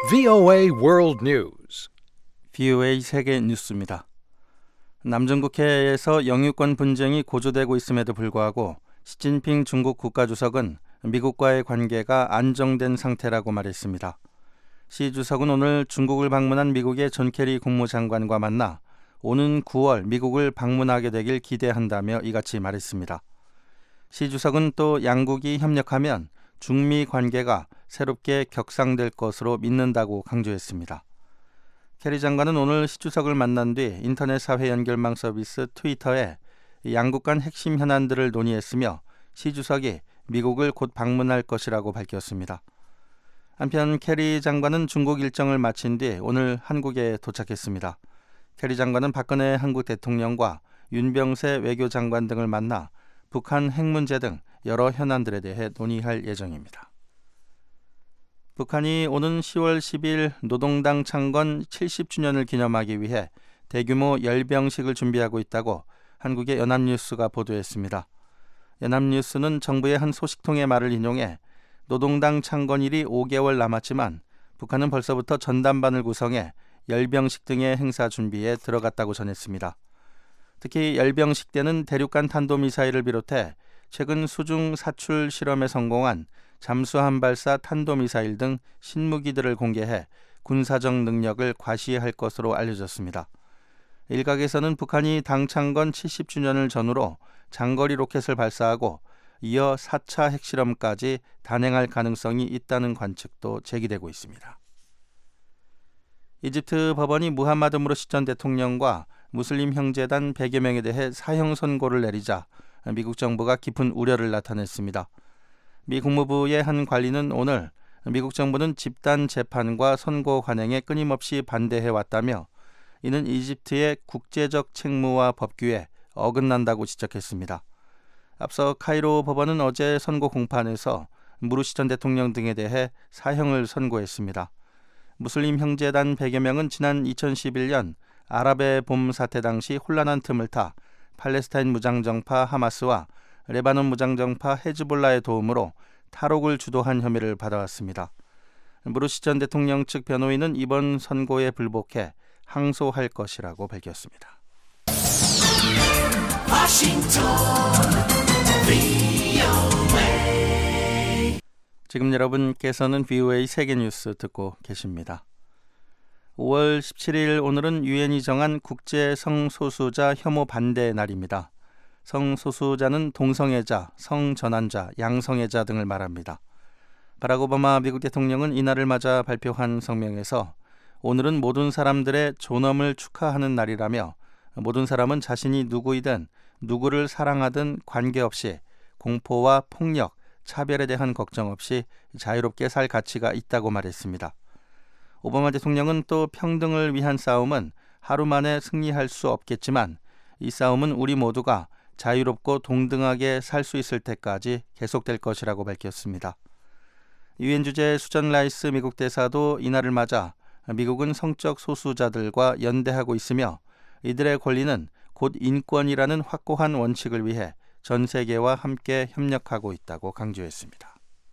VOA World News. VOA 세계 뉴스입니다. 남중국해에서 영유권 분쟁이 고조되고 있음에도 불구하고 시진핑 중국 국가주석은 미국과의 관계가 안정된 상태라고 말했습니다. 시 주석은 오늘 중국을 방문한 미국의 존 케리 국무장관과 만나 오는 9월 미국을 방문하게 되길 기대한다며 이같이 말했습니다. 시 주석은 또 양국이 협력하면 중미 관계가 새롭게 격상될 것으로 믿는다고 강조했습니다. 케리 장관은 오늘 시 주석을 만난 뒤 인터넷 사회 연결망 서비스 트위터에 양국 간 핵심 현안들을 논의했으며 시 주석이 미국을 곧 방문할 것이라고 밝혔습니다. 한편 케리 장관은 중국 일정을 마친 뒤 오늘 한국에 도착했습니다. 케리 장관은 박근혜 한국 대통령과 윤병세 외교장관 등을 만나 북한 핵 문제 등 여러 현안들에 대해 논의할 예정입니다. 북한이 오는 10월 10일 노동당 창건 70주년을 기념하기 위해 대규모 열병식을 준비하고 있다고 한국의 연합뉴스가 보도했습니다. 연합뉴스는 정부의 한 소식통의 말을 인용해 노동당 창건일이 5개월 남았지만 북한은 벌써부터 전담반을 구성해 열병식 등의 행사 준비에 들어갔다고 전했습니다. 특히 열병식 때는 대륙간 탄도미사일을 비롯해 최근 수중 사출 실험에 성공한 잠수함 발사 탄도미사일 등 신무기들을 공개해 군사적 능력을 과시할 것으로 알려졌습니다. 일각에서는 북한이 당 창건 70주년을 전후로 장거리 로켓을 발사하고 이어 4차 핵실험까지 단행할 가능성이 있다는 관측도 제기되고 있습니다. 이집트 법원이 무함마드 무르시 전 대통령과 무슬림 형제단 100여 명에 대해 사형 선고를 내리자 미국 정부가 깊은 우려를 나타냈습니다. 미 국무부의 한 관리는 오늘 미국 정부는 집단 재판과 선고 관행에 끊임없이 반대해왔다며 이는 이집트의 국제적 책무와 법규에 어긋난다고 지적했습니다. 앞서 카이로 법원은 어제 선고 공판에서 무르시 전 대통령 등에 대해 사형을 선고했습니다. 무슬림 형제단 100여 명은 지난 2011년 아랍의 봄 사태 당시 혼란한 틈을 타 팔레스타인 무장정파 하마스와 레바논 무장정파 헤즈볼라의 도움으로 탈옥을 주도한 혐의를 받아왔습니다. 무르시 전 대통령 측 변호인은 이번 선고에 불복해 항소할 것이라고 밝혔습니다. 지금 여러분께서는 VOA 세계뉴스 듣고 계십니다. 5월 17일 오늘은 유엔이 정한 국제 성소수자 혐오 반대 날입니다. 성소수자는 동성애자, 성전환자, 양성애자 등을 말합니다. 바락 오바마 미국 대통령은 이날을 맞아 발표한 성명에서 오늘은 모든 사람들의 존엄을 축하하는 날이라며 모든 사람은 자신이 누구이든 누구를 사랑하든 관계없이 공포와 폭력, 차별에 대한 걱정 없이 자유롭게 살 가치가 있다고 말했습니다. 오바마 대통령은 또 평등을 위한 싸움은 하루 만에 승리할 수 없겠지만 이 싸움은 우리 모두가 자유롭고 동등하게 살 수 있을 때까지 계속될 것이라고 밝혔습니다. 유엔 주재 수잔 라이스 미국 대사도 이날을 맞아 미국은 성적 소수자들과 연대하고 있으며 이들의 권리는 곧 인권이라는 확고한 원칙을 위해 전 세계와 함께 협력하고 있다고 강조했습니다.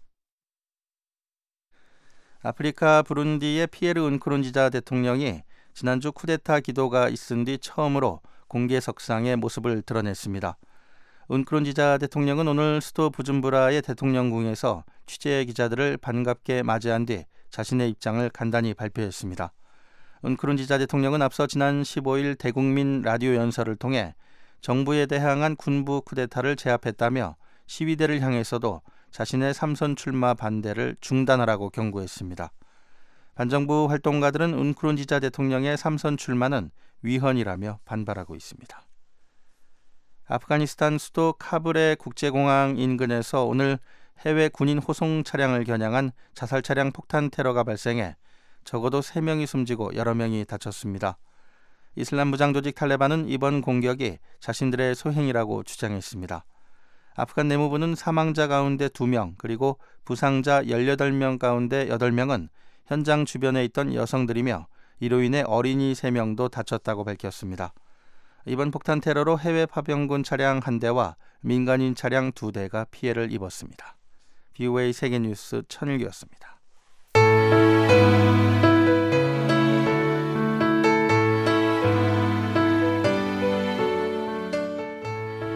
아프리카 부룬디의 피에르 은크룬지자 대통령이 지난주 쿠데타 기도가 있은 뒤 처음으로 공개석상의 모습을 드러냈습니다. 은크룬지자 대통령은 오늘 수도 부줌부라의 대통령궁에서 취재 기자들을 반갑게 맞이한 뒤 자신의 입장을 간단히 발표했습니다. 은크룬지자 대통령은 앞서 지난 15일 대국민 라디오 연설을 통해 정부에 대항한 군부 쿠데타를 제압했다며 시위대를 향해서도 자신의 3선 출마 반대를 중단하라고 경고했습니다. 반정부 활동가들은 은크룬지자 대통령의 3선 출마는 위헌이라며 반발하고 있습니다. 아프가니스탄 수도 카불의 국제공항 인근에서 오늘 해외 군인 호송 차량을 겨냥한 자살 차량 폭탄 테러가 발생해 적어도 3명이 숨지고 여러 명이 다쳤습니다. 이슬람 무장 조직 탈레반은 이번 공격이 자신들의 소행이라고 주장했습니다. 아프간 내무부는 사망자 가운데 2명 그리고 부상자 18명 가운데 8명은 현장 주변에 있던 여성들이며 이로 인해 어린이 3명도 다쳤다고 밝혔습니다. 이번 폭탄 테러로 해외 파병군 차량 1대와 민간인 차량 2대가 피해를 입었습니다. VOA 세계뉴스 천일기였습니다.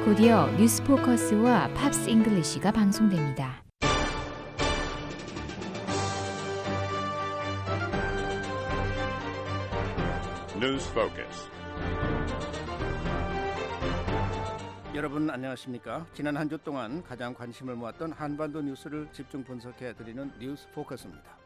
곧이어 뉴스포커스와 팝스 잉글리시가 방송됩니다. News Focus. 여러분 안녕하십니까? 지난 한 주 동안 가장 관심을 모았던 한반도 뉴스를 집중 분석해드리는 뉴스 포커스입니다.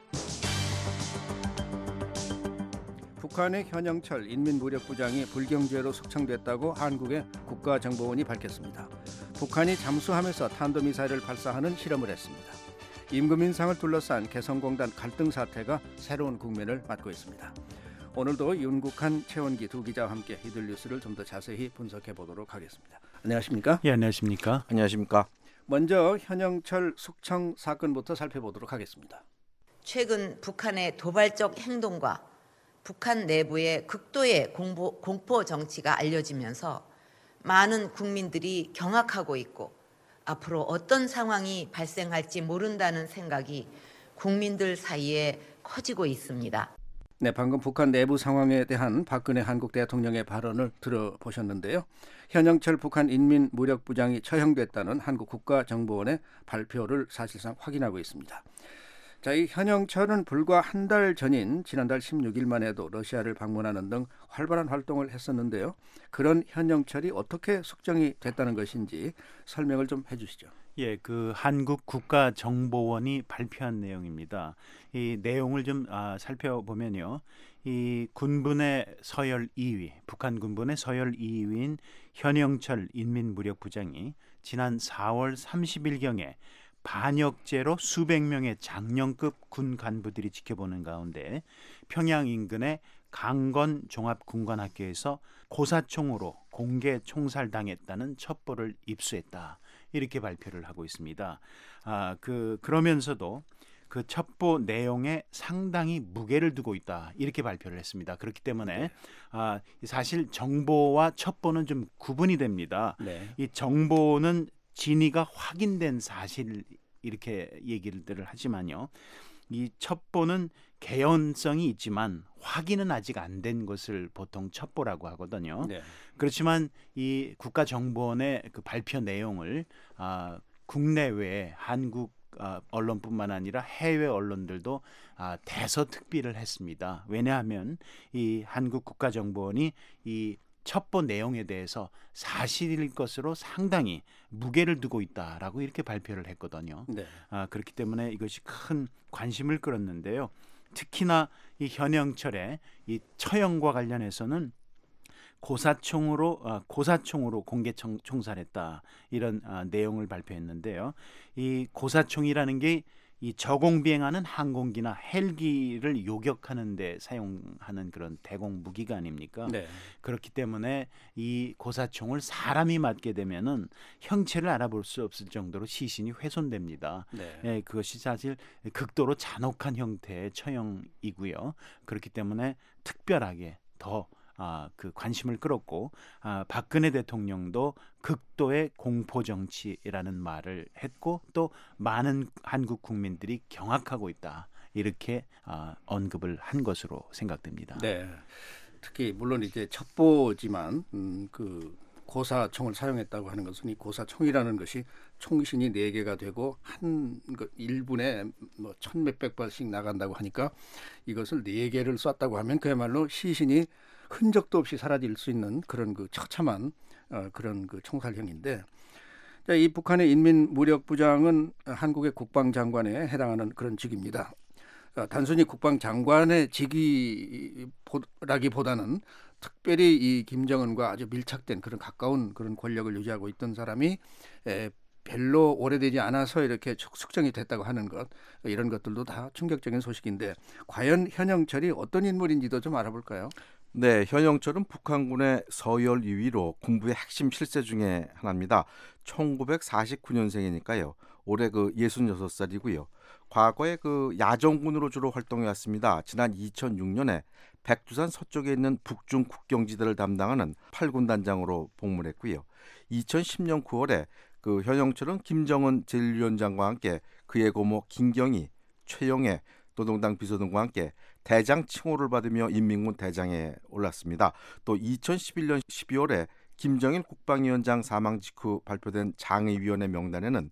북한의 현영철 인민무력부장이 불경죄로 숙청됐다고 한국의 국가정보원이 밝혔습니다. 북한이 잠수함에서 탄도미사일을 발사하는 실험을 했습니다. 임금인상을 둘러싼 개성공단 갈등 사태가 새로운 국면을 맞고 있습니다. 오늘도 윤국한, 최원기 두 기자와 함께 이들 뉴스를 좀 더 자세히 분석해 보도록 하겠습니다. 안녕하십니까? 예, 안녕하십니까? 안녕하십니까? 먼저 현영철 숙청 사건부터 살펴보도록 하겠습니다. 최근 북한의 도발적 행동과 북한 내부의 극도의 공포 정치가 알려지면서 많은 국민들이 경악하고 있고 앞으로 어떤 상황이 발생할지 모른다는 생각이 국민들 사이에 커지고 있습니다. 네, 방금 북한 내부 상황에 대한 박근혜 한국 대통령의 발언을 들어보셨는데요. 현영철 북한 인민무력부장이 처형됐다는 한국 국가정보원의 발표를 사실상 확인하고 있습니다. 자, 이 현영철은 불과 한 달 전인 지난달 16일만 해도 러시아를 방문하는 등 활발한 활동을 했었는데요. 그런 현영철이 어떻게 숙청이 됐다는 것인지 설명을 좀 해주시죠. 예, 그 한국 국가정보원이 발표한 내용입니다. 이 내용을 좀 살펴보면요. 이 군부의 서열 2위, 북한 군부의 서열 2위인 현영철 인민무력부장이 지난 4월 30일경에 반역죄로 수백 명의 장령급 군 간부들이 지켜보는 가운데 평양 인근의 강건 종합군관학교에서 고사총으로 공개 총살당했다는 첩보를 입수했다. 이렇게 발표를 하고 있습니다. 그러면서도 그 첩보 내용에 상당히 무게를 두고 있다. 이렇게 발표를 했습니다. 그렇기 때문에 사실 정보와 첩보는 좀 구분이 됩니다. 네. 이 정보는 진위가 확인된 사실 이렇게 얘기를 하지만요. 이 첩보는 개연성이 있지만 확인은 아직 안 된 것을 보통 첩보라고 하거든요. 네. 그렇지만 이 국가정보원의 그 발표 내용을 국내외 한국 언론뿐만 아니라 해외 언론들도 대서특비를 했습니다. 왜냐하면 이 한국 국가정보원이 이 첩보 내용에 대해서 사실일 것으로 상당히 무게를 두고 있다라고 이렇게 발표를 했거든요. 네. 그렇기 때문에 이것이 큰 관심을 끌었는데요. 특히나 이 현영철의 이 처형과 관련해서는 고사총으로 공개 총살했다 이런 내용을 발표했는데요. 이 고사총이라는 게 이 저공 비행하는 항공기나 헬기를 요격하는 데 사용하는 그런 대공 무기가 아닙니까? 네. 그렇기 때문에 이 고사총을 사람이 맞게 되면은 형체를 알아볼 수 없을 정도로 시신이 훼손됩니다. 네. 예, 그것이 사실 극도로 잔혹한 형태의 처형이고요. 그렇기 때문에 특별하게 더 그 관심을 끌었고 박근혜 대통령도 극도의 공포 정치라는 말을 했고 또 많은 한국 국민들이 경악하고 있다 이렇게 언급을 한 것으로 생각됩니다. 네. 특히 물론 이제 첩보지만 그 고사총을 사용했다고 하는 것은 이 고사총이라는 것이 총신이 4개가 되고 한 1분에 뭐 1,몇백 발씩 나간다고 하니까 이것을 4개를 쐈다고 하면 그야말로 시신이 흔적도 없이 사라질 수 있는 그런 그 처참한 그런 그 총살형인데, 이 북한의 인민무력부장은 한국의 국방장관에 해당하는 그런 직입니다. 단순히 국방장관의 직위라기보다는 특별히 이 김정은과 아주 밀착된 그런 가까운 그런 권력을 유지하고 있던 사람이 별로 오래되지 않아서 이렇게 숙청이 됐다고 하는 것, 이런 것들도 다 충격적인 소식인데 과연 현영철이 어떤 인물인지도 좀 알아볼까요? 네, 현영철은 북한군의 서열 2위로 군부의 핵심 실세 중에 하나입니다. 1949년생이니까요. 올해 66살이고요. 과거에 야정군으로 주로 활동해 왔습니다. 지난 2006년에 백두산 서쪽에 있는 북중 국경지대를 담당하는 8군 단장으로 복무했고요. 2010년 9월에 현영철은 김정은 제1위원장과 함께 그의 고모 김경희, 최영애 노동당 비서 등과 함께 대장 칭호를 받으며 인민군 대장에 올랐습니다. 또 2011년 12월에 김정일 국방위원장 사망 직후 발표된 장의위원회 명단에는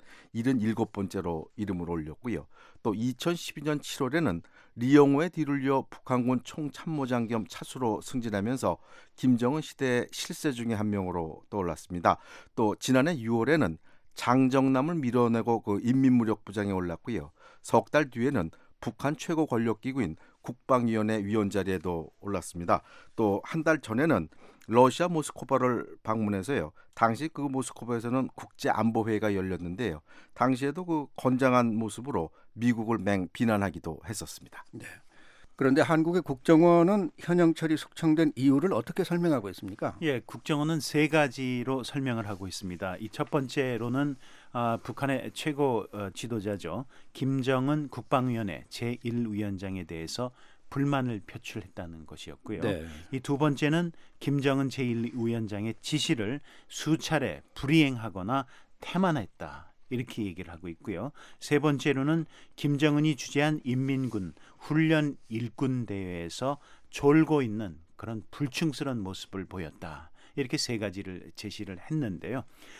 77번째로 이름을 올렸고요. 또 2012년 7월에는 리영호의 뒤를 이어 북한군 총참모장 겸 차수로 승진하면서 김정은 시대의 실세 중에 한 명으로 떠올랐습니다. 또 지난해 6월에는 장정남을 밀어내고 그 인민무력부장에 올랐고요. 석 달 뒤에는 북한 최고 권력기구인 국방위원회 위원 자리에도 올랐습니다. 또 한 달 전에는 러시아 모스크바를 방문해서요. 당시 그 모스크바에서는 국제안보회의가 열렸는데요. 당시에도 그 건장한 모습으로 미국을 비난하기도 했었습니다. 네. 그런데 한국의 국정원은 현영철이 숙청된 이유를 어떻게 설명하고 있습니까? 예, 국정원은 세 가지로 설명을 하고 있습니다. 이 첫 번째로는 북한의 최고 지도자죠. 김정은 국방위원회 제1위원장에 대해서 불만을 표출했다는 것이었고요. 네. 이 두 번째는 김정은 제1위원장의 지시를 수차례 불이행하거나 태만했다. 이렇게 얘기를 하고 있고요. 세 번째로는 김정은이 주재한 인민군 훈련 일군 대회에서 졸고 있는 그런 불충스러운 모습을 보였다. 이렇게 세 가지를 제시를 했는데요.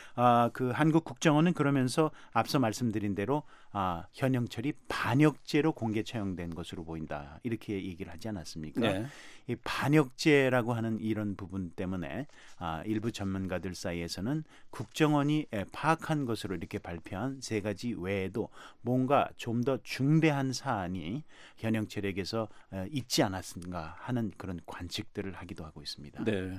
그 한국 국정원은 그러면서 앞서 말씀드린 대로 현영철이 반역죄로 공개 처형된 것으로 보인다. 이렇게 얘기를 하지 않았습니까? 네. 이 반역죄라고 하는 이런 부분 때문에 일부 전문가들 사이에서는 국정원이 파악한 것으로 이렇게 발표한 세 가지 외에도 뭔가 좀 더 중대한 사안이 현영철에게서 있지 않았는가 하는 그런 관측들을 하기도 하고 있습니다. 네.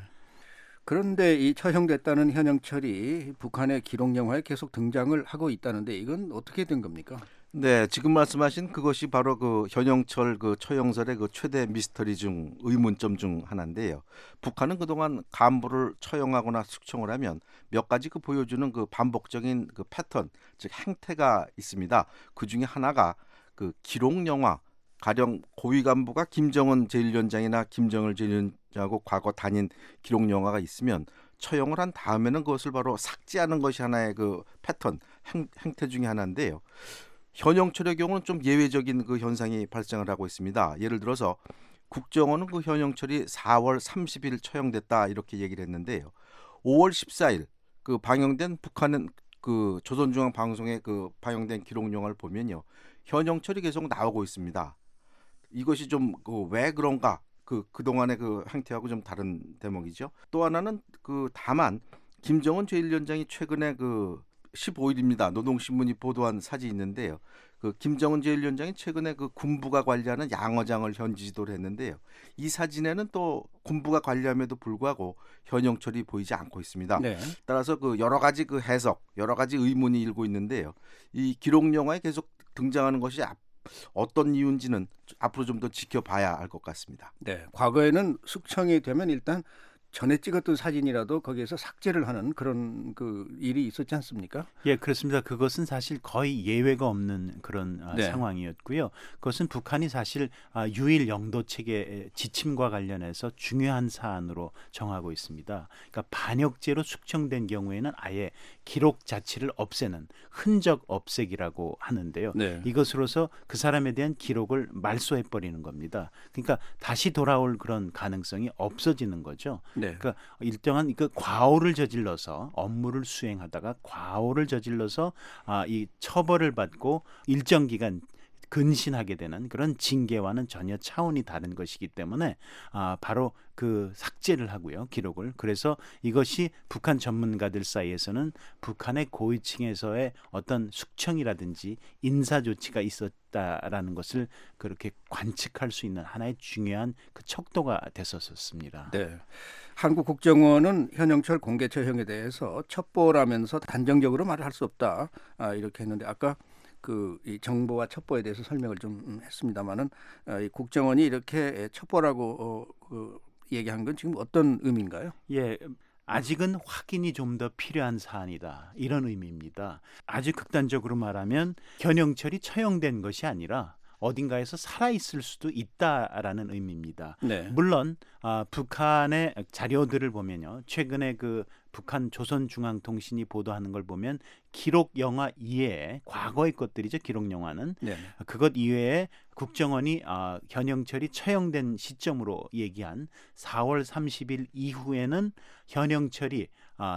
그런데 이 처형됐다는 현영철이 북한의 기록 영화에 계속 등장을 하고 있다는데 이건 어떻게 된 겁니까? 네, 지금 말씀하신 그것이 바로 그 현영철 그 처형설의 그 최대 미스터리 중 의문점 중 하나인데요. 북한은 그동안 간부를 처형하거나 숙청을 하면 몇 가지 그 보여주는 그 반복적인 그 패턴, 즉 행태가 있습니다. 그 중에 하나가 그 기록 영화, 가령 고위 간부가 김정은 제1위원장이나 김정일 제1위원장하고 과거 다닌 기록 영화가 있으면 처형을 한 다음에는 그것을 바로 삭제하는 것이 하나의 그 패턴, 행태 중에 하나인데요. 현영철의 경우는 좀 예외적인 그 현상이 발생을 하고 있습니다. 예를 들어서 국정원은 그 현영철이 4월 30일 처형됐다 이렇게 얘기를 했는데요. 5월 14일 그 방영된 북한은 그 조선중앙방송에 그 방영된 기록 영화를 보면요. 현영철이 계속 나오고 있습니다. 이것이 좀 왜 그런가? 그동안의 그 행태하고 좀 다른 대목이죠. 또 하나는 그 다만 김정은 제1위원장이 최근에 그 15일입니다. 노동신문이 보도한 사진이 있는데요. 그 김정은 제1위원장이 최근에 그 군부가 관리하는 양어장을 현지 지도를 했는데요. 이 사진에는 또 군부가 관리함에도 불구하고 현영철이 보이지 않고 있습니다. 네. 따라서 그 여러 가지 그 해석, 여러 가지 의문이 일고 있는데요. 이 기록 영화에 계속 등장하는 것이 어떤 이유인지는 앞으로 좀 더 지켜봐야 할 것 같습니다. 네. 과거에는 숙청이 되면 일단 전에 찍었던 사진이라도 거기에서 삭제를 하는 그런 그 일이 있었지 않습니까? 예, 그렇습니다. 그것은 사실 거의 예외가 없는 그런 네. 상황이었고요. 그것은 북한이 사실 유일 영도 체계 지침과 관련해서 중요한 사안으로 정하고 있습니다. 그러니까 반역죄로 숙청된 경우에는 아예 기록 자체를 없애는 흔적 없애기라고 하는데요. 네. 이것으로서 그 사람에 대한 기록을 말소해 버리는 겁니다. 그러니까 다시 돌아올 그런 가능성이 없어지는 거죠. 네. 그러니까 일정한 그 과오를 저질러서 업무를 수행하다가 과오를 저질러서 이 처벌을 받고 일정 기간 근신하게 되는 그런 징계와는 전혀 차원이 다른 것이기 때문에 바로 그 삭제를 하고요, 기록을. 그래서 이것이 북한 전문가들 사이에서는 북한의 고위층에서의 어떤 숙청이라든지 인사 조치가 있었다라는 것을 그렇게 관측할 수 있는 하나의 중요한 그 척도가 됐었습니다. 네. 한국 국정원은 현영철 공개 처형에 대해서 첩보라면서 단정적으로 말을 할 수 없다 이렇게 했는데 아까 이 정보와 첩보에 대해서 설명을 좀 했습니다만은 이 국정원이 이렇게 첩보라고 얘기한 건 지금 어떤 의미인가요? 예. 아직은 확인이 좀 더 필요한 사안이다. 이런 의미입니다. 아주 극단적으로 말하면 현영철이 처형된 것이 아니라 어딘가에서 살아 있을 수도 있다라는 의미입니다. 네. 물론 북한의 자료들을 보면요, 최근에 그 북한 조선중앙통신이 보도하는 걸 보면 기록 영화 이외에 과거의 것들이죠. 기록 영화는 네. 그것 이외에 국정원이 현영철이 처형된 시점으로 얘기한 4월 30일 이후에는 현영철이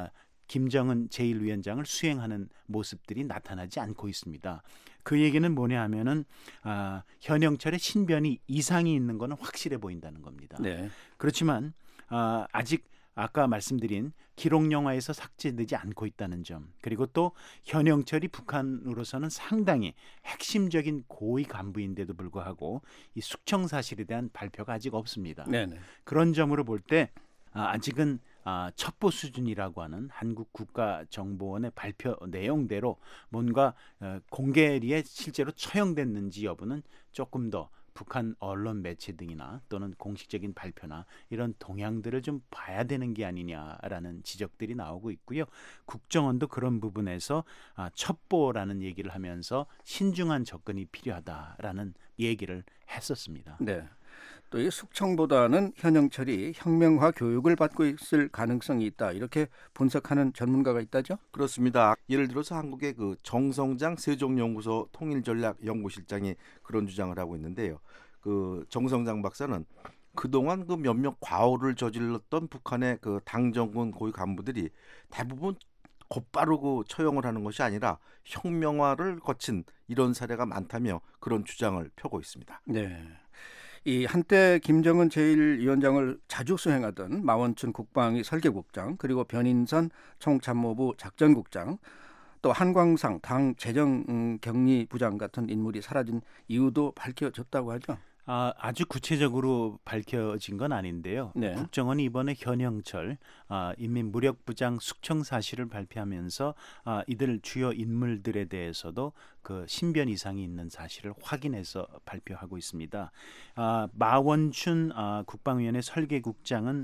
김정은 제1위원장을 수행하는 모습들이 나타나지 않고 있습니다. 그 얘기는 뭐냐 하면은 현영철의 신변이 이상이 있는 것은 확실해 보인다는 겁니다. 네. 그렇지만 아직 아까 말씀드린 기록 영화에서 삭제되지 않고 있다는 점, 그리고 또 현영철이 북한으로서는 상당히 핵심적인 고위 간부인데도 불구하고 이 숙청 사실에 대한 발표가 아직 없습니다. 네. 네. 그런 점으로 볼 때 아직은 첩보 수준이라고 하는 한국 국가정보원의 발표 내용대로 뭔가 공개리에 실제로 처형됐는지 여부는 조금 더 북한 언론 매체 등이나 또는 공식적인 발표나 이런 동향들을 좀 봐야 되는 게 아니냐라는 지적들이 나오고 있고요. 국정원도 그런 부분에서 첩보라는 얘기를 하면서 신중한 접근이 필요하다라는 얘기를 했었습니다. 네. 또 이 숙청보다는 현영철이 혁명화 교육을 받고 있을 가능성이 있다, 이렇게 분석하는 전문가가 있다죠? 그렇습니다. 예를 들어서 한국의 그 정성장 세종연구소 통일전략연구실장이 그런 주장을 하고 있는데요. 그 정성장 박사는 그동안 그 몇몇 과오를 저질렀던 북한의 그 당정군 고위 간부들이 대부분 곧바로 그 처형을 하는 것이 아니라 혁명화를 거친 이런 사례가 많다며 그런 주장을 펴고 있습니다. 네. 이 한때 김정은 제1위원장을 자주 수행하던 마원춘 국방위 설계국장, 그리고 변인선 총참모부 작전국장, 또 한광상 당 재정경리부장 같은 인물이 사라진 이유도 밝혀졌다고 하죠. 아주 구체적으로 밝혀진 건 아닌데요. 네. 국정원이 이번에 현영철 인민무력부장 숙청 사실을 발표하면서 이들 주요 인물들에 대해서도 그 신변 이상이 있는 사실을 확인해서 발표하고 있습니다. 마원춘 국방위원회 설계국장은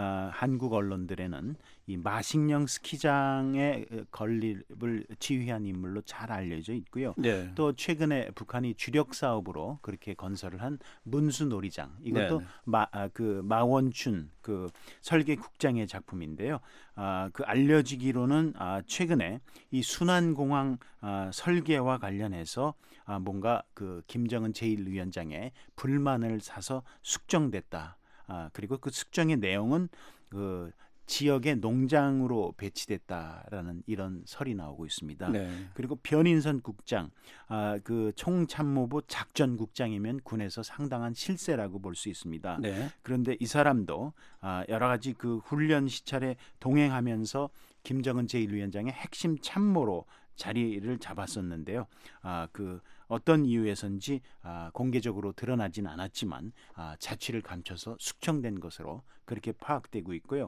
한국 언론들에는 이 마식령 스키장의 건립을 지휘한 인물로 잘 알려져 있고요. 네. 또 최근에 북한이 주력 사업으로 그렇게 건설을 한 문수놀이장, 이것도 그 마원춘 그 설계국장의 작품인데요. 그 알려지기로는 최근에 이 순환공항 설계와 관련해서 뭔가 그 김정은 제1위원장의 불만을 사서 숙정됐다. 그리고 그 숙정의 내용은 그 지역의 농장으로 배치됐다라는 이런 설이 나오고 있습니다. 네. 그리고 변인선 국장, 그 총참모부 작전국장이면 군에서 상당한 실세라고 볼 수 있습니다. 네. 그런데 이 사람도 여러 가지 그 훈련 시찰에 동행하면서 김정은 제1위원장의 핵심 참모로 자리를 잡았었는데요. 그 어떤 이유에선지 공개적으로 드러나진 않았지만 자취를 감춰서 숙청된 것으로 그렇게 파악되고 있고요.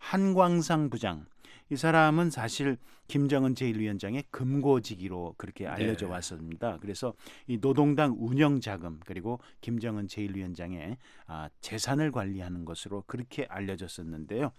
한광상 부장, 이 사람은 사실 김정은 제1위원장의 금고지기로 그렇게 알려져 왔습니다. 그래서 이 노동당 운영 자금, 그리고 김정은 제1위원장의 재산을 관리하는 것으로 그렇게 알려졌었는데요.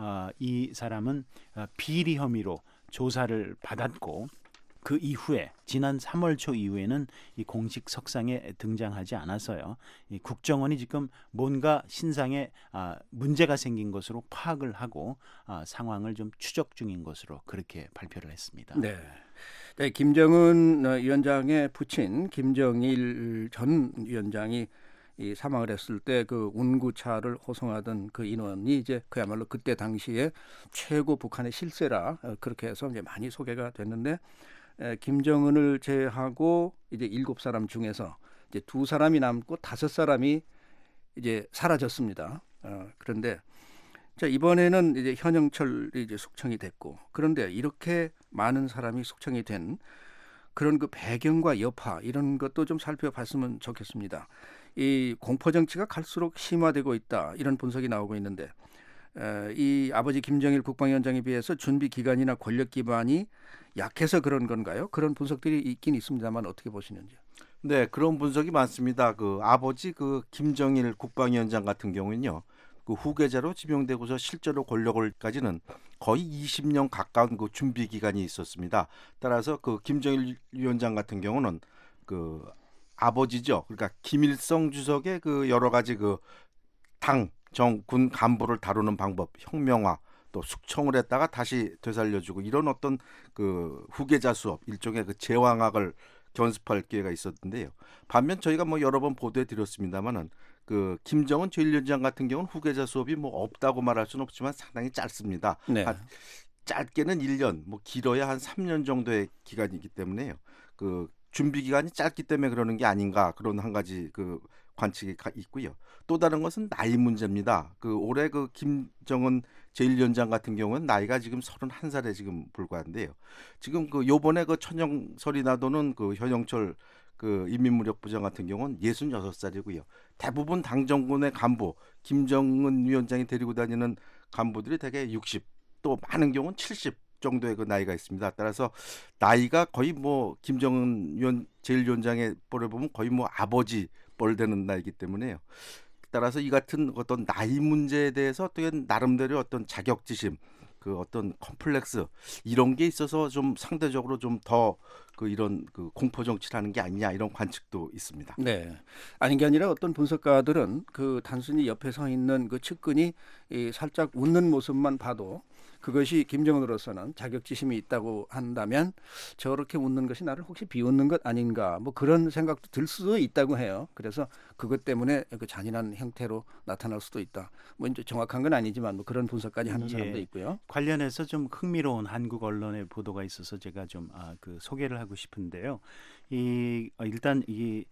이 사람은 비리 혐의로 조사를 받았고, 그 이후에 지난 3월 초 이후에는 이 공식 석상에 등장하지 않아서요. 이 국정원이 지금 뭔가 신상에 문제가 생긴 것으로 파악을 하고 상황을 좀 추적 중인 것으로 그렇게 발표를 했습니다. 네. 네, 김정은 위원장의 부친 김정일 전 위원장이 이 사망을 했을 때 그 운구차를 호송하던 그 인원이 이제 그야말로 그때 당시에 최고 북한의 실세라 그렇게 해서 이제 많이 소개가 됐는데, 김정은을 제외하고 이제 7사람 중에서 이제 2사람이 남고 5사람이 이제 사라졌습니다. 그런데 자, 이번에는 이제 현영철이 이제 숙청이 됐고, 그런데 이렇게 많은 사람이 숙청이 된 그런 그 배경과 여파, 이런 것도 좀 살펴봤으면 좋겠습니다. 이 공포 정치가 갈수록 심화되고 있다, 이런 분석이 나오고 있는데, 이 아버지 김정일 국방위원장에 비해서 준비 기간이나 권력 기반이 약해서 그런 건가요? 그런 분석들이 있긴 있습니다만 어떻게 보시는지요? 네, 그런 분석이 많습니다. 그 아버지 그 김정일 국방위원장 같은 경우는요, 그 후계자로 지명되고서 실제로 권력을까지는 거의 20년 가까운 그 준비 기간이 있었습니다. 따라서 그 김정일 위원장 같은 경우는 그 아버지죠. 그러니까 김일성 주석의 그 여러 가지 그 당, 정, 군 간부를 다루는 방법, 혁명화, 또 숙청을 했다가 다시 되살려주고 이런 어떤 그 후계자 수업, 일종의 그 제왕학을 견습할 기회가 있었는데요. 반면 저희가 뭐 여러 번 보도해 드렸습니다만은 그 김정은 제1위원장 같은 경우는 후계자 수업이 뭐 없다고 말할 수는 없지만 상당히 짧습니다. 네. 짧게는 1년, 뭐 길어야 한 3년 정도의 기간이기 때문에요. 그 준비 기간이 짧기 때문에 그러는 게 아닌가 그런 한 가지 그 관측이 있고요. 또 다른 것은 나이 문제입니다. 그 올해 그 김정은 제1위원장 같은 경우는 나이가 지금 31살에 지금 불과한데요. 지금 그 요번에 그 천형설이 나도는 그 현영철 그 인민무력부장 같은 경우는 66살이고요. 대부분 당정군의 간부, 김정은 위원장이 데리고 다니는 간부들이 대개 60, 또 많은 경우는 70 정도의 그 나이가 있습니다. 따라서 나이가 거의 뭐 김정은 제1위원장의 뻘에 보면 거의 뭐 아버지 뻘 되는 나이기 때문에요. 따라서 이 같은 어떤 나이 문제에 대해서 어떤 나름대로 어떤 자격지심, 그 어떤 컴플렉스 이런 게 있어서 좀 상대적으로 좀 더 그 이런 그 공포 정치를 하는 게 아니냐 이런 관측도 있습니다. 네, 아닌 게 아니라 어떤 분석가들은 그 단순히 옆에 서 있는 그 측근이 살짝 웃는 모습만 봐도 그것이 김정은으로서는 자격지심이 있다고 한다면 저렇게 웃는 것이 나를 혹시 비웃는 것 아닌가 뭐 그런 생각도 들 수도 있다고 해요. 그래서 그것 때문에 그 잔인한 형태로 나타날 수도 있다. 뭐 이제 정확한 건 아니지만 뭐 그런 분석까지 하는 사람도 있고요. 관련해서 좀 흥미로운 한국 언론의 보도가 있어서 제가 좀 그 소개를 하고 싶은데요. 일단 이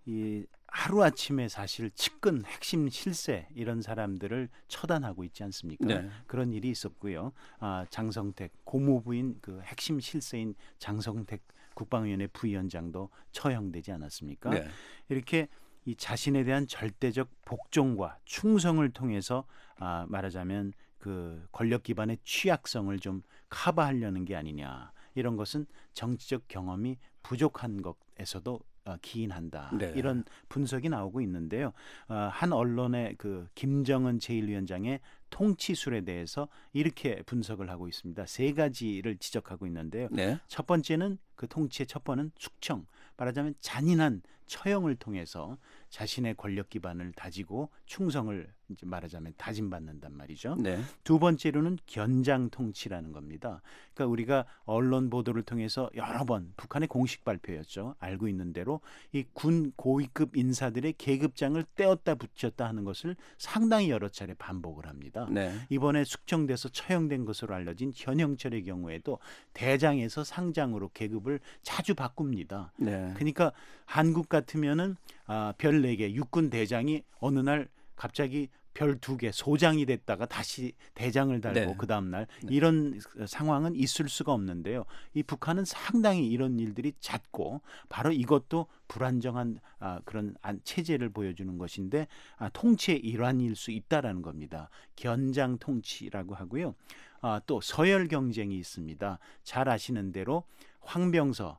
하루아침에 사실 측근 핵심 실세 이런 사람들을 처단하고 있지 않습니까? 네. 그런 일이 있었고요. 장성택 고모부인 그 핵심 실세인 장성택 국방위원회 부위원장도 처형되지 않았습니까? 네. 이렇게 이 자신에 대한 절대적 복종과 충성을 통해서 말하자면 그 권력 기반의 취약성을 좀 커버하려는 게 아니냐. 이런 것은 정치적 경험이 부족한 것에서도 기인한다. 네. 이런 분석이 나오고 있는데요. 한 언론의 그 김정은 제1위원장의 통치술에 대해서 이렇게 분석을 하고 있습니다. 세 가지를 지적하고 있는데요. 네. 첫 번째는 그 통치의 첫 번은 숙청, 말하자면 잔인한 처형을 통해서 자신의 권력 기반을 다지고 충성을 이제 말하자면 다짐받는단 말이죠. 네. 두 번째로는 견장 통치라는 겁니다. 그러니까 우리가 언론 보도를 통해서 여러 번 북한의 공식 발표였죠. 알고 있는 대로 이 군 고위급 인사들의 계급장을 떼었다 붙였다 하는 것을 상당히 여러 차례 반복을 합니다. 네. 이번에 숙청돼서 처형된 것으로 알려진 현영철의 경우에도 대장에서 상장으로 계급을 자주 바꿉니다. 네. 그러니까 한국 같으면은 별 4개 육군 대장이 어느 날 갑자기 별 2개 소장이 됐다가 다시 대장을 달고 네. 그 다음 날 이런 상황은 있을 수가 없는데요. 이 북한은 상당히 이런 일들이 잦고 바로 이것도 불안정한 그런 체제를 보여주는 것인데 통치의 일환일 수 있다라는 겁니다. 견장 통치라고 하고요. 또 서열 경쟁이 있습니다. 잘 아시는 대로 황병서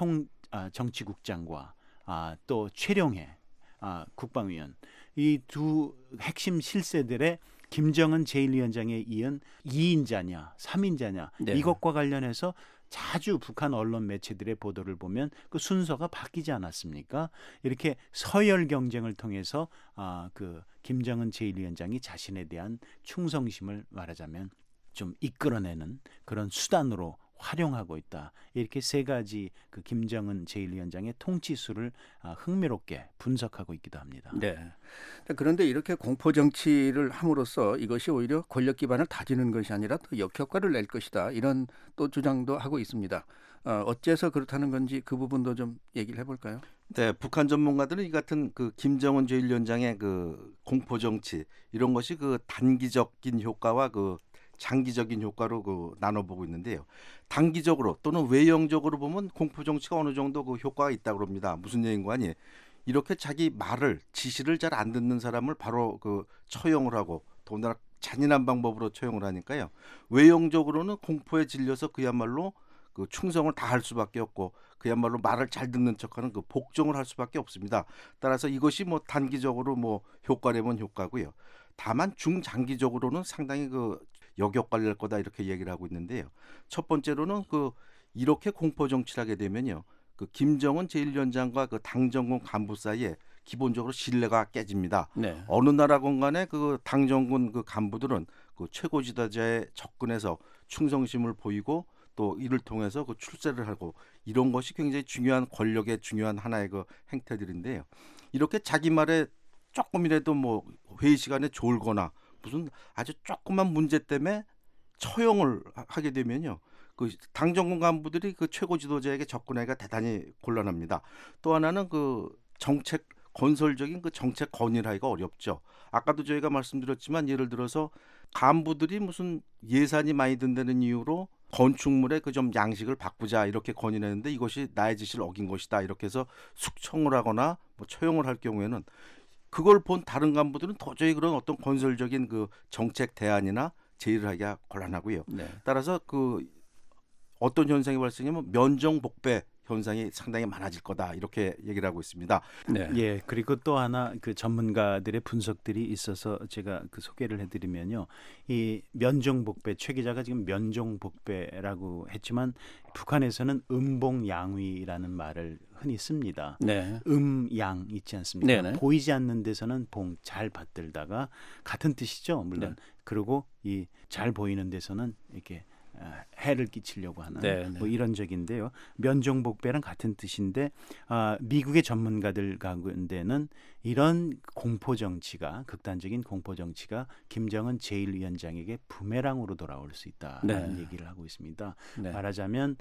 정치국장과 또 최룡해 국방위원 이 두 핵심 실세들의 김정은 제1위원장에 이은 2인자냐 3인자냐 네. 이것과 관련해서 자주 북한 언론 매체들의 보도를 보면 그 순서가 바뀌지 않았습니까? 이렇게 서열 경쟁을 통해서 그 김정은 제1위원장이 자신에 대한 충성심을 말하자면 좀 이끌어내는 그런 수단으로 활용하고 있다. 이렇게 세 가지 그 김정은 제1위원장의 통치술을 흥미롭게 분석하고 있기도 합니다. 네. 그런데 이렇게 공포 정치를 함으로써 이것이 오히려 권력 기반을 다지는 것이 아니라 더 역효과를 낼 것이다. 이런 또 주장도 하고 있습니다. 어째서 그렇다는 건지 그 부분도 좀 얘기를 해볼까요? 네, 북한 전문가들은 이 같은 그 김정은 제1위원장의 그 공포 정치 이런 것이 그 단기적인 효과와 그 장기적인 효과로 그 나눠보고 있는데요. 단기적으로 또는 외형적으로 보면 공포 정치가 어느 정도 그 효과가 있다고 합니다. 무슨 얘기인가 하니 이렇게 자기 말을 지시를 잘 안 듣는 사람을 바로 그 처형을 하고 더군다나 잔인한 방법으로 처형을 하니까요. 외형적으로는 공포에 질려서 그야말로 그 충성을 다할 수밖에 없고 그야말로 말을 잘 듣는 척하는 그 복종을 할 수밖에 없습니다. 따라서 이것이 뭐 단기적으로 뭐 효과라면 효과고요. 다만 중장기적으로는 상당히 그 역효과를 낼 거다 이렇게 얘기를 하고 있는데요. 첫 번째로는 그 이렇게 공포 정치를 하게 되면요. 그 김정은 제1위원장과 그 당정군 간부 사이에 기본적으로 신뢰가 깨집니다. 네. 어느 나라건 간에 그 당정군 그 간부들은 그 최고 지도자에 접근해서 충성심을 보이고 또 이를 통해서 그 출세를 하고 이런 것이 굉장히 중요한 권력의 중요한 하나의 그 행태들인데요. 이렇게 자기 말에 조금이라도 뭐 회의 시간에 졸거나 무슨 아주 조그만 문제 때문에 처형을 하게 되면요. 그 당정군 간부들이 그 최고 지도자에게 접근하기가 대단히 곤란합니다. 또 하나는 그 정책 건설적인 그 정책 건의하기가 어렵죠. 아까도 저희가 말씀드렸지만 예를 들어서 간부들이 무슨 예산이 많이 든다는 이유로 건축물의 그 좀 양식을 바꾸자 이렇게 건의했는데 이것이 나의 지시를 어긴 것이다 이렇게 해서 숙청을 하거나 뭐 처형을 할 경우에는 그걸 본 다른 간부들은 도저히 그런 어떤 건설적인 그 정책 대안이나 제의를 하기가 곤란하고요. 네. 따라서 그 어떤 현상이 발생하면 면정복배 현상이 상당히 많아질 거다 이렇게 얘기를 하고 있습니다. 네. 예, 그리고 또 하나 그 전문가들의 분석들이 있어서 제가 그 소개를 해드리면요, 이 면종복배 최 기자가 지금 면종복배라고 했지만 북한에서는 음봉양위라는 말을 흔히 씁니다. 네. 음양 있지 않습니까? 네네. 보이지 않는 데서는 봉 잘 받들다가 같은 뜻이죠, 물론. 네. 그리고 이 잘 보이는 데서는 이렇게 해를 끼치려고 하는 네, 네. 뭐 이런 적인데요. 면종복배랑 같은 뜻인데 미국의 전문가들 가운데는 이런 공포 정치가 극단적인 공포 정치가 김정은 제1위원장에게 부메랑으로 돌아올 수 있다라는 네. 얘기를 하고 있습니다. 네. 말하자면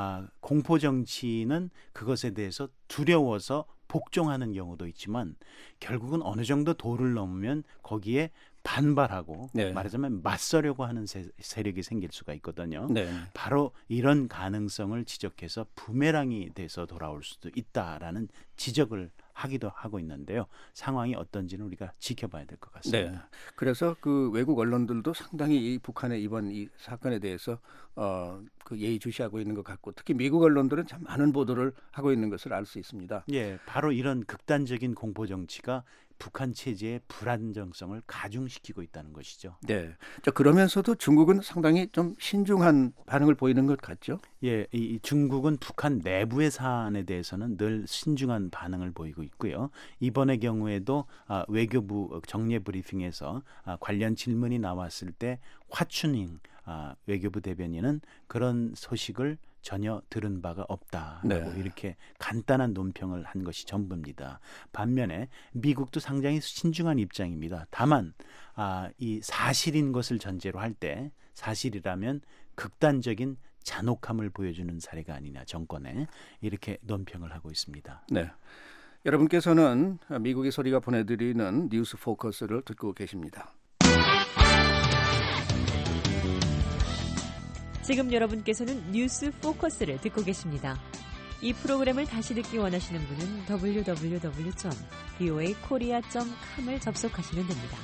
공포 정치는 그것에 대해서 두려워서 복종하는 경우도 있지만 결국은 어느 정도 도를 넘으면 거기에 반발하고 네. 말하자면 맞서려고 하는 세력이 생길 수가 있거든요. 네. 바로 이런 가능성을 지적해서 부메랑이 돼서 돌아올 수도 있다라는 지적을 하기도 하고 있는데요. 상황이 어떤지는 우리가 지켜봐야 될 것 같습니다. 네. 그래서 그 외국 언론들도 상당히 이 북한의 이번 이 사건에 대해서 그 예의주시하고 있는 것 같고 특히 미국 언론들은 참 많은 보도를 하고 있는 것을 알 수 있습니다. 예, 바로 이런 극단적인 공포 정치가 북한 체제의 불안정성을 가중시키고 있다는 것이죠. 네. 자, 그러면서도 중국은 상당히 좀 신중한 반응을 보이는 것 같죠? 예, 이 중국은 북한 내부의 사안에 대해서는 늘 신중한 반응을 보이고 있고요. 이번의 경우에도 외교부 정례 브리핑에서 관련 질문이 나왔을 때 화춘잉 외교부 대변인은 그런 소식을 전혀 들은 바가 없다라고 네. 이렇게 간단한 논평을 한 것이 전부입니다. 반면에 미국도 상당히 신중한 입장입니다. 다만 이 사실인 것을 전제로 할 때 사실이라면 극단적인 잔혹함을 보여주는 사례가 아니냐 정권에 이렇게 논평을 하고 있습니다. 네. 여러분께서는 미국의 소리가 보내드리는 뉴스 포커스를 듣고 계십니다. 지금 여러분께서는 뉴스 포커스를 듣고 계십니다. 이 프로그램을 다시 듣기 원하시는 분은 www.voakorea.com을 접속하시면 됩니다.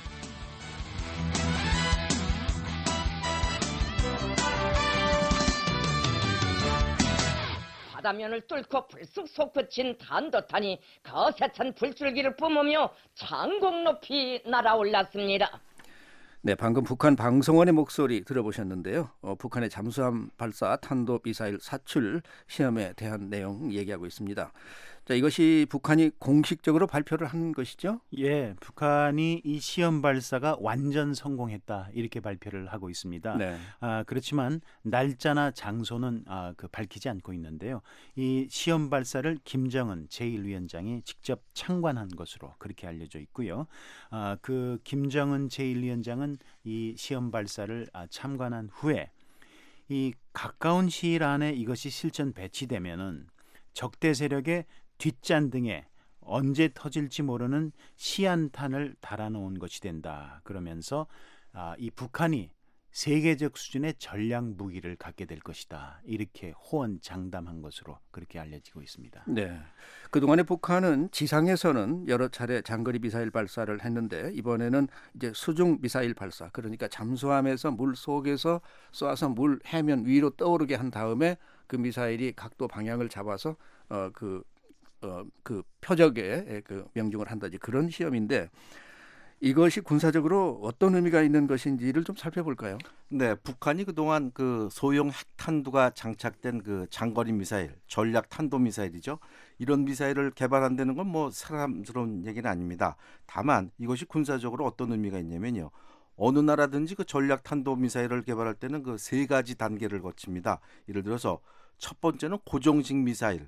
바다면을 뚫고 불쑥 솟구친 단도탄이 거세찬 불줄기를 뿜으며 장곡 높이 날아올랐습니다. 네, 방금 북한 방송원의 목소리 들어보셨는데요. 북한의 잠수함 발사 탄도미사일 사출 시험에 대한 내용 얘기하고 있습니다. 자, 이것이 북한이 공식적으로 발표를 한 것이죠? 예, 북한이 이 시험 발사가 완전 성공했다 이렇게 발표를 하고 있습니다. 네. 그렇지만 날짜나 장소는 밝히지 않고 있는데요. 이 시험 발사를 김정은 제1위원장이 직접 참관한 것으로 그렇게 알려져 있고요. 그 김정은 제1위원장은 이 시험 발사를 참관한 후에 이 가까운 시일 안에 이것이 실전 배치되면은 적대 세력의 뒷잔등에 언제 터질지 모르는 시한탄을 달아놓은 것이 된다. 그러면서 이 북한이 세계적 수준의 전략 무기를 갖게 될 것이다. 이렇게 호언장담한 것으로 그렇게 알려지고 있습니다. 네. 그동안에 북한은 지상에서는 여러 차례 장거리 미사일 발사를 했는데 이번에는 이제 수중 미사일 발사, 그러니까 잠수함에서 물 속에서 쏘아서 물 해면 위로 떠오르게 한 다음에 그 미사일이 각도 방향을 잡아서 그 표적에 그 명중을 한다지 그런 시험인데 이것이 군사적으로 어떤 의미가 있는 것인지를 좀 살펴볼까요? 네, 북한이 그동안 그 소형 핵탄두가 장착된 그 장거리 미사일, 전략 탄도 미사일이죠. 이런 미사일을 개발한다는 건 뭐 사람스러운 얘기는 아닙니다. 다만 이것이 군사적으로 어떤 의미가 있냐면요. 어느 나라든지 그 전략 탄도 미사일을 개발할 때는 그 세 가지 단계를 거칩니다. 예를 들어서 첫 번째는 고정식 미사일.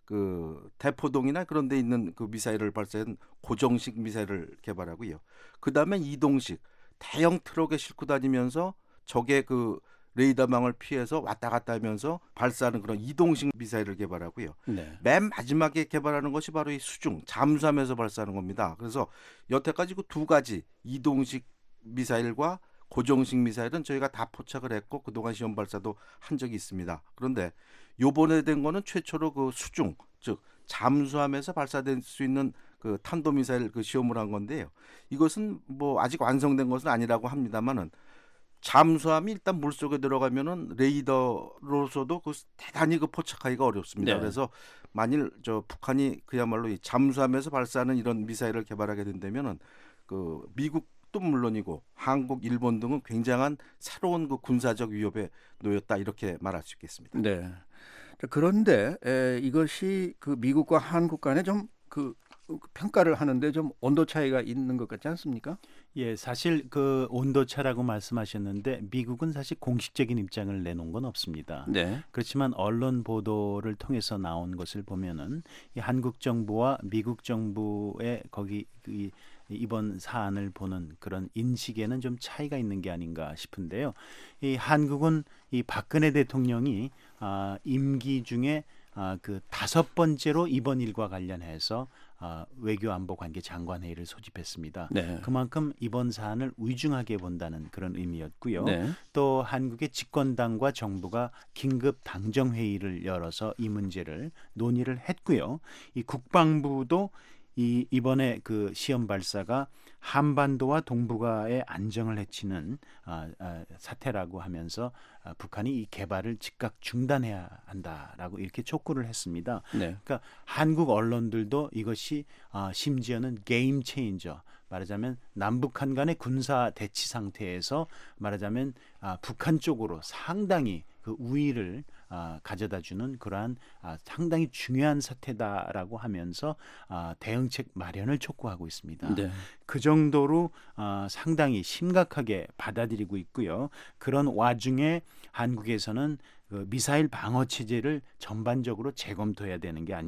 그 대포동이나 그런 데 있는 그 미사일을 발사한 고정식 미사일을 개발하고요. 그다음에 이동식 대형 트럭에 싣고 다니면서 적의 그 레이더망을 피해서 왔다 갔다 하면서 발사하는 그런 이동식 미사일을 개발하고요. 네. 맨 마지막에 개발하는 것이 바로 이 수중 잠수하면서 발사하는 겁니다. 그래서 여태까지 그 두 가지 이동식 미사일과 고정식 미사일은 저희가 다 포착을 했고 그동안 시험 발사도 한 적이 있습니다. 그런데 요번에 된 거는 최초로 그 수중, 즉 잠수함에서 발사될 수 있는 그 탄도 미사일 그 시험을 한 건데요. 이것은 뭐 아직 완성된 것은 아니라고 합니다만은 잠수함이 일단 물속에 들어가면은 레이더로서도 그 대단히 그 포착하기가 어렵습니다. 네. 그래서 만일 저 북한이 그야말로 이 잠수함에서 발사하는 이런 미사일을 개발하게 된다면은 그 미국도 물론이고 한국, 일본 등은 굉장한 새로운 그 군사적 위협에 놓였다 이렇게 말할 수 있겠습니다. 네. 자, 그런데 이것이 그 미국과 한국 간에 좀 그 평가를 하는데 좀 온도 차이가 있는 것 같지 않습니까? 예, 사실 그 온도차라고 말씀하셨는데 미국은 사실 공식적인 입장을 내놓은 건 없습니다. 네. 그렇지만 언론 보도를 통해서 나온 것을 보면은 이 한국 정부와 미국 정부의 거기 이번 사안을 보는 그런 인식에는 좀 차이가 있는 게 아닌가 싶은데요. 이 한국은 이 박근혜 대통령이 임기 중에 그 5번째로 이번 일과 관련해서 외교안보관계 장관회의를 소집했습니다. 네. 그만큼 이번 사안을 위중하게 본다는 그런 의미였고요. 네. 또 한국의 집권당과 정부가 긴급 당정회의를 열어서 이 문제를 논의를 했고요. 이 국방부도 이번에 그 시험 발사가 한반도와 동북아의 안정을 해치는 사태라고 하면서 북한이 이 개발을 즉각 중단해야 한다라고 이렇게 촉구를 했습니다. 네. 그러니까 한국 언론들도 이것이 심지어는 게임 체인저, 말하자면 남북한 간의 군사 대치 상태에서 말하자면 북한 쪽으로 상당히 그 우위를 가져다주는 그러한 상당히 중요한 사태다라고 하면서 대응책 마련을 촉구하고 있습니다. 네. 그 정도로 상당히 심각하게 받아들이고 있고요. 그런 와중에 한국에서는 그 미사일 방어 체제를 전반적으로 재검토해야 되는 게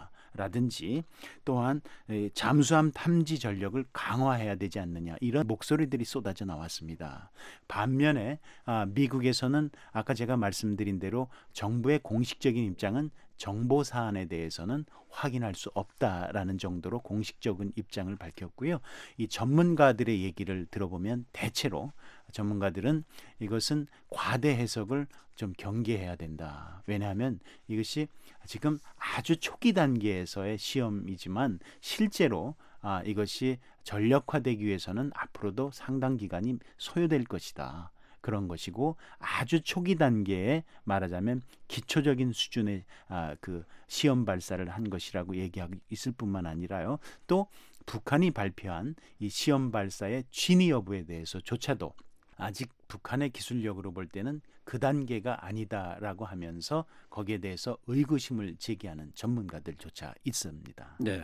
아니냐라든지 또한 잠수함 탐지 전력을 강화해야 되지 않느냐 이런 목소리들이 쏟아져 나왔습니다. 반면에 미국에서는 아까 제가 말씀드린 대로 정부의 공식적인 입장은 정보 사안에 대해서는 확인할 수 없다라는 정도로 공식적인 입장을 밝혔고요. 이 전문가들의 얘기를 들어보면 대체로 전문가들은 이것은 과대 해석을 좀 경계해야 된다. 왜냐하면 이것이 지금 아주 초기 단계에서의 시험이지만 실제로 이것이 전력화되기 위해서는 앞으로도 상당 기간이 소요될 것이다. 그런 것이고 아주 초기 단계에 말하자면 기초적인 수준의 그 시험 발사를 한 것이라고 얘기하고 있을 뿐만 아니라요. 또 북한이 발표한 이 시험 발사의 진위 여부에 대해서조차도 아직 북한의 기술력으로 볼 때는 그 단계가 아니다라고 하면서 거기에 대해서 의구심을 제기하는 전문가들조차 있습니다. 네.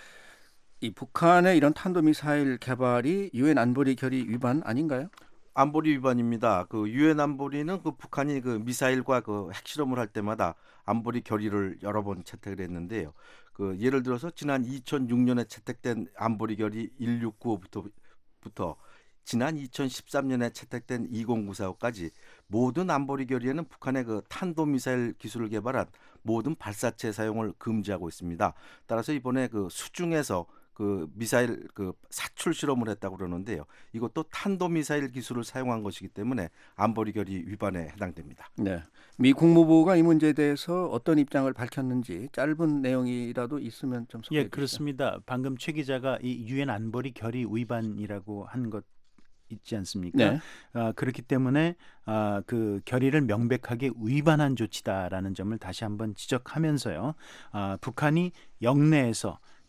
이 북한의 이런 탄도미사일 개발이 유엔 안보리 결의 위반 아닌가요? 안보리 위반입니다. 그 유엔 안보리는 그 북한이 그 미사일과 그 핵실험을 할 때마다 안보리 결의를 여러 번 채택을 했는데요. 그 예를 들어서 지난 2006년에 채택된 안보리 결의 1695부터 지난 2013년에 채택된 2094호까지 모든 안보리 결의에는 북한의 그 탄도미사일 기술을 개발한 모든 발사체 사용을 금지하고 있습니다. 따라서 이번에 그 수중에서 그 미사일 그 사출 실험을 했다고 그러는데요. 이것도 탄도미사일 기술을 사용한 것이기 때문에 안보리 결의 위반에 해당됩니다. 네. 미 국무부가 이 문제에 대해서 어떤 입장을 밝혔는지 짧은 내용이라도 있으면 좀 소개해 주시죠. 예, 그렇습니다. 방금 최 기자가 이 유엔 안보리 결의 위반이라고 한 것 있지 않습니까? 네. 그렇기 때문에 그 결의를 명백하게 위반한 조치다라는 점을 다시 한번 지적하면서요. 북한이 영내에서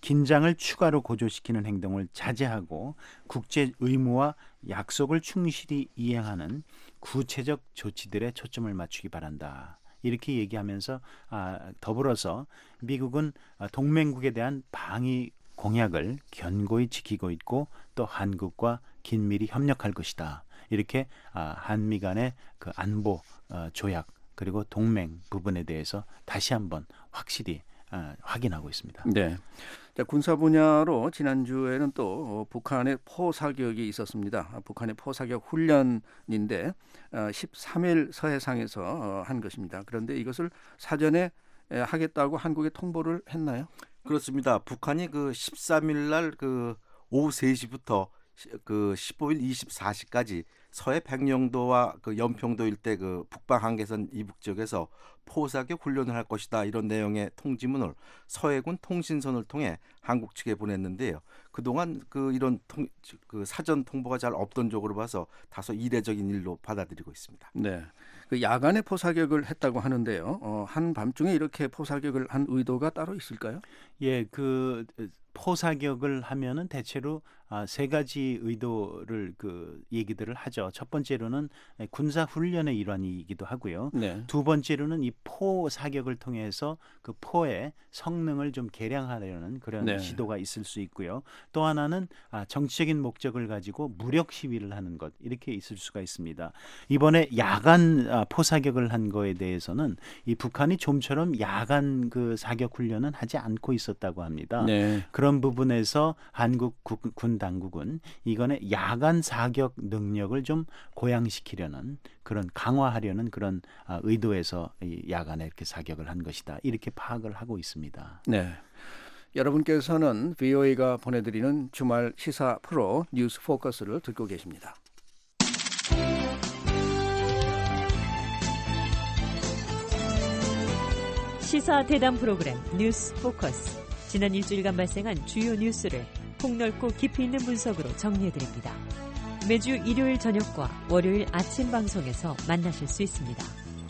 긴장을 추가로 고조시키는 행동을 자제하고 국제 의무와 약속을 충실히 이행하는 구체적 조치들에 초점을 맞추기 바란다. 이렇게 얘기하면서 더불어서 미국은 동맹국에 대한 방위 공약을 견고히 지키고 있고 또 한국과 긴밀히 협력할 것이다. 이렇게 한미 간의 그 안보 조약 그리고 동맹 부분에 대해서 다시 한번 확실히 확인하고 있습니다. 네. 자, 군사 분야로 지난주에는 또 북한의 포사격이 있었습니다. 북한의 포사격 훈련인데 13일 서해상에서 한 것입니다. 그런데 이것을 사전에 하겠다고 한국에 통보를 했나요? 그렇습니다. 북한이 그 13일 날 그 오후 3시부터 그 15일 24시까지 서해 백령도와 그 연평도 일대 그 북방 한계선 이북 지역에서 포사격 훈련을 할 것이다 이런 내용의 통지문을 서해군 통신선을 통해 한국 측에 보냈는데요. 그동안 그 이런 그 사전 통보가 잘 없던 쪽으로 봐서 다소 이례적인 일로 받아들이고 있습니다. 네, 그 야간에 포사격을 했다고 하는데요. 한밤중에 이렇게 포사격을 한 의도가 따로 있을까요? 예, 그 포사격을 하면은 대체로 세 가지 의도를 그 얘기들을 하죠. 첫 번째로는 군사 훈련의 일환이기도 하고요. 네. 두 번째로는 이 포사격을 통해서 그 포의 성능을 좀 개량하려는 그런 네. 시도가 있을 수 있고요. 또 하나는 정치적인 목적을 가지고 무력 시위를 하는 것 이렇게 있을 수가 있습니다. 이번에 야간 포사격을 한 거에 대해서는 이 북한이 좀처럼 야간 그 사격 훈련은 하지 않고 있었다고 합니다. 네. 그런 부분에서 한국 군 당국은 이번에 야간 사격 능력을 좀 고양시키려는 그런 강화하려는 그런 의도에서 이 야간에 이렇게 사격을 한 것이다. 이렇게 파악을 하고 있습니다. 네. 여러분께서는 VOA가 보내드리는 주말 시사 프로 뉴스 포커스를 듣고 계십니다. 시사 대담 프로그램 뉴스 포커스. 지난 일주일간 발생한 주요 뉴스를 폭넓고 깊이 있는 분석으로 정리해드립니다. 매주 일요일 저녁과 월요일 아침 방송에서 만나실 수 있습니다.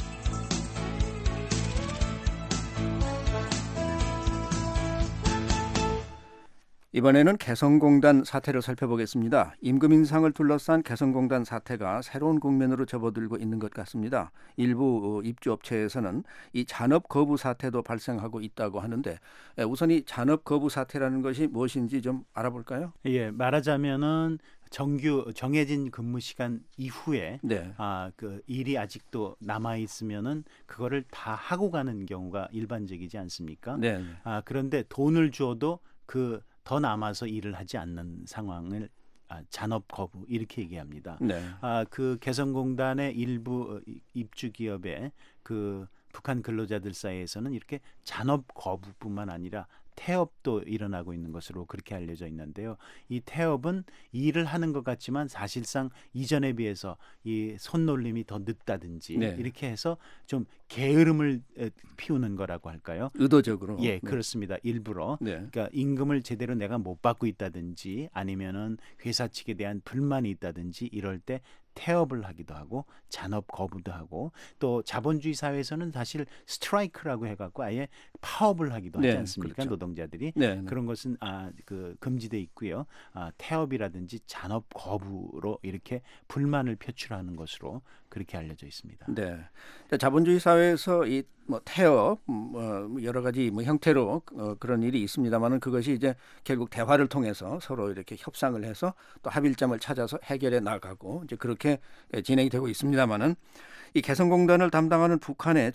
이번에는 개성공단 사태를 살펴보겠습니다. 임금 인상을 둘러싼 개성공단 사태가 새로운 국면으로 접어들고 있는 것 같습니다. 일부 입주업체에서는 이 잔업 거부 사태도 발생하고 있다고 하는데 우선 이 잔업 거부 사태라는 것이 무엇인지 좀 알아볼까요? 예, 말하자면은 정해진 근무 시간 이후에 네. 그 일이 아직도 남아 있으면은 그거를 다 하고 가는 경우가 일반적이지 않습니까? 네. 그런데 돈을 줘도 더 남아서 일을 하지 않는 상황을 잔업 거부 이렇게 얘기합니다. 네. 그 개성공단의 일부 입주 기업의 그 북한 근로자들 사이에서는 이렇게 잔업 거부뿐만 아니라 태업도 일어나고 있는 것으로 그렇게 알려져 있는데요. 이 태업은 일을 하는 것 같지만 사실상 이전에 비해서 이 손놀림이 더 늦다든지 네. 이렇게 해서 좀 게으름을 피우는 거라고 할까요? 의도적으로. 예, 네. 그렇습니다. 일부러. 네. 그러니까 임금을 제대로 내가 못 받고 있다든지 아니면은 회사 측에 대한 불만이 있다든지 이럴 때 태업을 하기도 하고 잔업 거부도 하고 또 자본주의 사회에서는 사실 스트라이크라고 해갖고 아예 파업을 하기도 하지 네, 않습니까? 그렇죠. 노동자들이 네, 네. 그런 것은 그 금지돼 있고요. 태업이라든지 잔업 거부로 이렇게 불만을 표출하는 것으로 그렇게 알려져 있습니다. 네. 자본주의 사회에서 이 뭐 태업 여러 가지 뭐 형태로 그런 일이 있습니다만은 그것이 이제 결국 대화를 통해서 서로 이렇게 협상을 해서 또 합의점을 찾아서 해결해 나가고 이제 그렇게 진행이 되고 있습니다만은 이 개성공단을 담당하는 북한의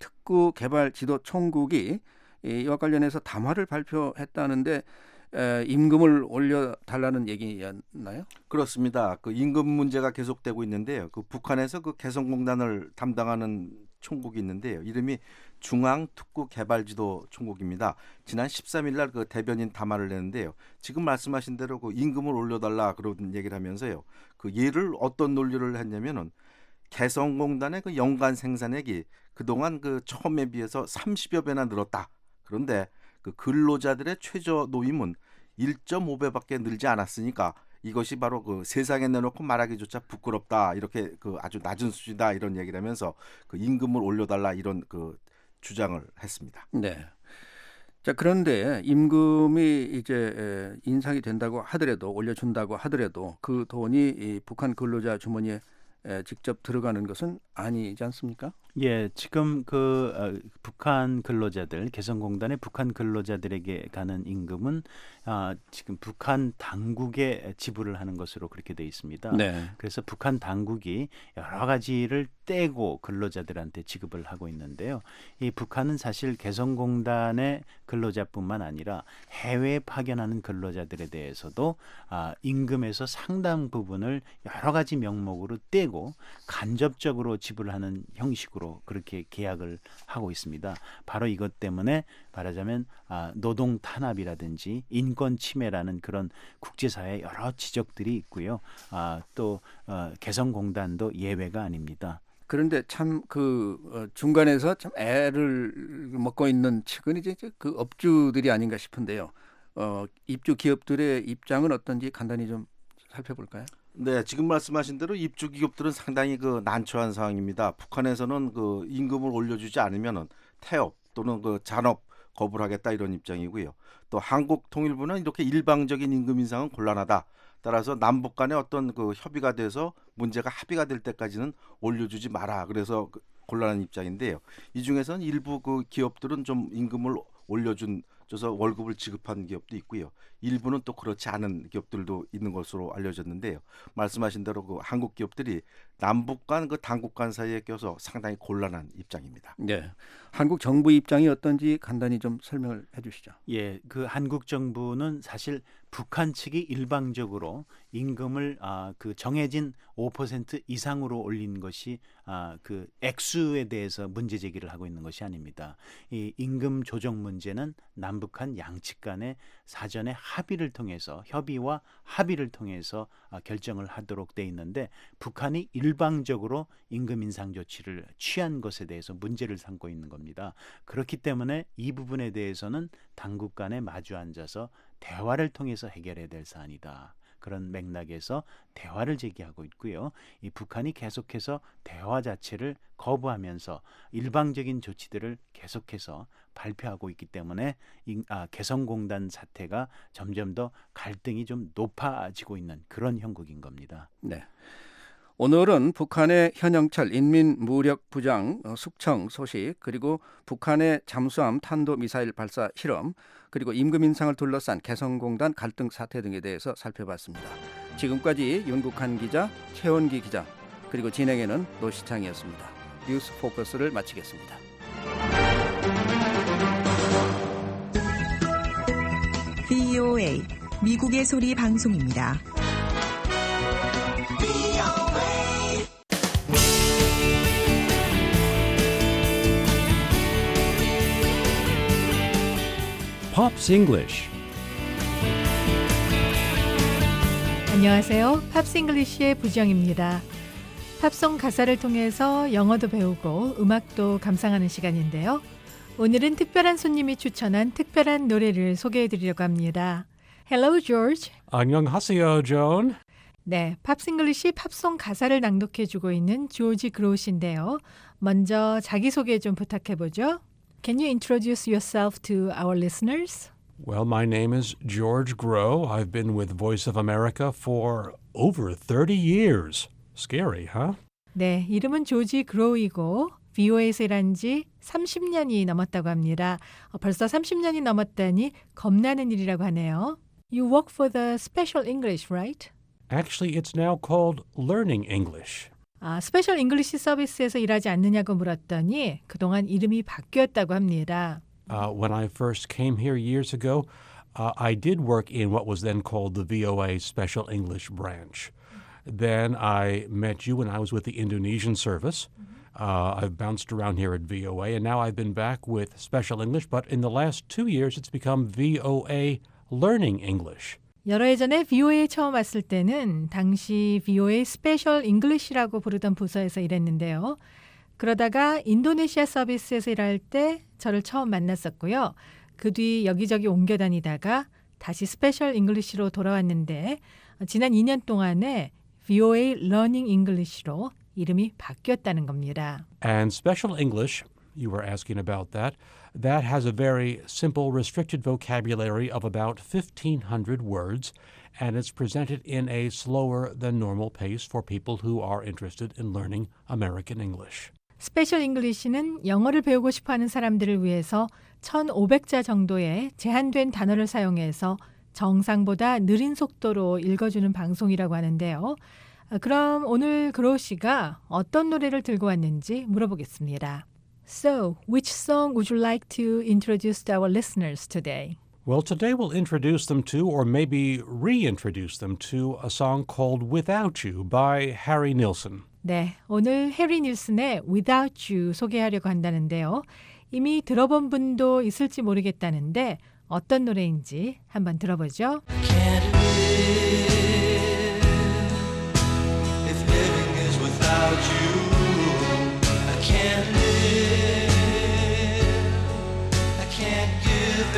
중앙특구개발지도총국이 이와 관련해서 담화를 발표했다는데 임금을 올려달라는 얘기였나요? 그렇습니다. 그 임금 문제가 계속되고 있는데요. 그 북한에서 그 개성공단을 담당하는 총국이 있는데요. 이름이 중앙특구개발지도 총국입니다. 지난 13일 날 그 대변인 담화를 냈는데요. 지금 말씀하신 대로 그 임금을 올려달라 그런 얘기를 하면서요. 그 예를 어떤 논리를 했냐면은 개성공단의 그 연간 생산액이 그동안 그 처음에 비해서 30여 배나 늘었다. 그런데 그 근로자들의 최저 노임은 1.5배밖에 늘지 않았으니까 이것이 바로 그 세상에 내놓고 말하기조차 부끄럽다. 이렇게 그 아주 낮은 수준이다 이런 얘기를 하면서 그 임금을 올려달라 이런 그 주장을 했습니다. 네. 자, 그런데 임금이 이제 인상이 된다고 하더라도 올려준다고 하더라도 그 돈이 이 북한 근로자 주머니에 직접 들어가는 것은 아니지 않습니까? 예, 지금 북한 근로자들, 개성공단의 북한 근로자들에게 가는 임금은 지금 북한 당국에 지불을 하는 것으로 그렇게 돼 있습니다. 네. 그래서 북한 당국이 여러 가지를 떼고 근로자들한테 지급을 하고 있는데요. 이 북한은 사실 개성공단의 근로자뿐만 아니라 해외에 파견하는 근로자들에 대해서도 임금에서 상당 부분을 여러 가지 명목으로 떼고 간접적으로 지불하는 형식으로 그렇게 계약을 하고 있습니다. 바로 이것 때문에 말하자면 노동 탄압이라든지 인권 침해라는 그런 국제사회의 여러 지적들이 있고요. 또 개성공단도 예외가 아닙니다. 그런데 참 중간에서 참 애를 먹고 있는 측은 이제 그 업주들이 아닌가 싶은데요. 입주 기업들의 입장은 어떤지 간단히 좀 살펴볼까요? 네, 지금 말씀하신 대로 입주 기업들은 상당히 난처한 상황입니다. 북한에서는 임금을 올려주지 않으면은 태업 또는 잔업 거부를 하겠다 이런 입장이고요. 또 한국통일부는 이렇게 일방적인 임금 인상은 곤란하다. 따라서 남북 간에 어떤 협의가 돼서 문제가 합의가 될 때까지는 올려주지 마라. 그래서 곤란한 입장인데요. 이 중에서는 일부 기업들은 좀 임금을 올려줘서 월급을 지급한 기업도 있고요. 일부는 또 그렇지 않은 기업들도 있는 것으로 알려졌는데요. 말씀하신 대로 한국 기업들이 남북 간 당국 간 사이에 껴서 상당히 곤란한 입장입니다. 네, 한국 정부 입장이 어떤지 간단히 좀 설명을 해주시죠. 예, 한국 정부는 사실 북한 측이 일방적으로 임금을 정해진 5% 이상으로 올린 것이 그 액수에 대해서 문제 제기를 하고 있는 것이 아닙니다. 이 임금 조정 문제는 남북한 양측 간에 사전에 합의를 통해서 협의와 합의를 통해서 결정을 하도록 돼 있는데 북한이 일방적으로 임금 인상 조치를 취한 것에 대해서 문제를 삼고 있는 겁니다. 그렇기 때문에 이 부분에 대해서는 당국 간에 마주 앉아서 대화를 통해서 해결해야 될 사안이다. 그런 맥락에서 대화를 제기하고 있고요. 이 북한이 계속해서 대화 자체를 거부하면서 일방적인 조치들을 계속해서 발표하고 있기 때문에 개성공단 사태가 점점 더 갈등이 좀 높아지고 있는 그런 형국인 겁니다. 네. 오늘은 북한의 현영철 인민무력부장 숙청 소식, 그리고 북한의 잠수함 탄도미사일 발사 실험, 그리고 임금 인상을 둘러싼 개성공단 갈등 사태 등에 대해서 살펴봤습니다. 지금까지 윤국한 기자, 최원기 기자, 그리고 진행에는 노시창이었습니다. 뉴스 포커스를 마치겠습니다. VOA 미국의 소리 방송입니다. Pops English. 안녕하세요. 팝스 잉글리시의 부정입니다. 팝송 가사를 통해서 영어도 배우고 음악도 감상하는 시간인데요. 오늘은 특별한 손님이 추천한 특별한 노래를 소개해드리려고 합니다. Hello, George. 안녕하세요, Joan. 네, 팝스 잉글리시 팝송 가사를 낭독해주고 있는 조지 그로우신데요. 먼저 자기소개 좀 부탁해보죠. Can you introduce yourself to our listeners? Well, my name is George Grow. I've been with Voice of America for over 30 years. Scary, huh? 네, 이름은 조지 그로우이고 VOA에서 일한 지 30년이 넘었다고 합니다. 벌써 30년이 넘었다니 겁나는 일이라고 하네요. You work for the Special English, right? Actually, it's now called Learning English. 스페셜 잉글리시 서비스에서 일하지 않느냐고 물었더니 그동안 이름이 바뀌었다고 합니다. When I first came here years ago, I did work in what was then called the VOA Special English branch. Then I met you when I was with the Indonesian service. I've bounced around here at VOA, and now I've been back with Special English, but in the last 2 years, it's become VOA Learning English. 여러 해 전에 VOA에 처음 왔을 때는 당시 VOA 스페셜 잉글리시라고 부르던 부서에서 일했는데요. 그러다가 인도네시아 서비스에서 일할 때 저를 처음 만났었고요. 그 뒤 여기저기 옮겨 다니다가 다시 스페셜 잉글리시로 돌아왔는데 지난 2년 동안에 VOA Learning English로 이름이 바뀌었다는 겁니다. And Special English you were asking about that. That has a very simple, restricted vocabulary of about 1,500 words, and it's presented in a slower than normal pace for people who are interested in learning American English. 스페셜 잉글리시는 영어를 배우고 싶어하는 사람들을 위해서 1,500자 정도의 제한된 단어를 사용해서 정상보다 느린 속도로 읽어주는 방송이라고 하는데요. 그럼 오늘 그로우 씨가 어떤 노래를 들고 왔는지 물어보겠습니다. So, which song would you like to introduce to our listeners today? Well, today we'll introduce them to, or maybe reintroduce them to, a song called Without You by Harry Nilsson. 네, 오늘 해리 닐슨의 Without You 소개하려고 한다는데요. 이미 들어본 분도 있을지 모르겠다는데 어떤 노래인지 한번 들어보죠. Can't live if living is without you. I can't live. I can't give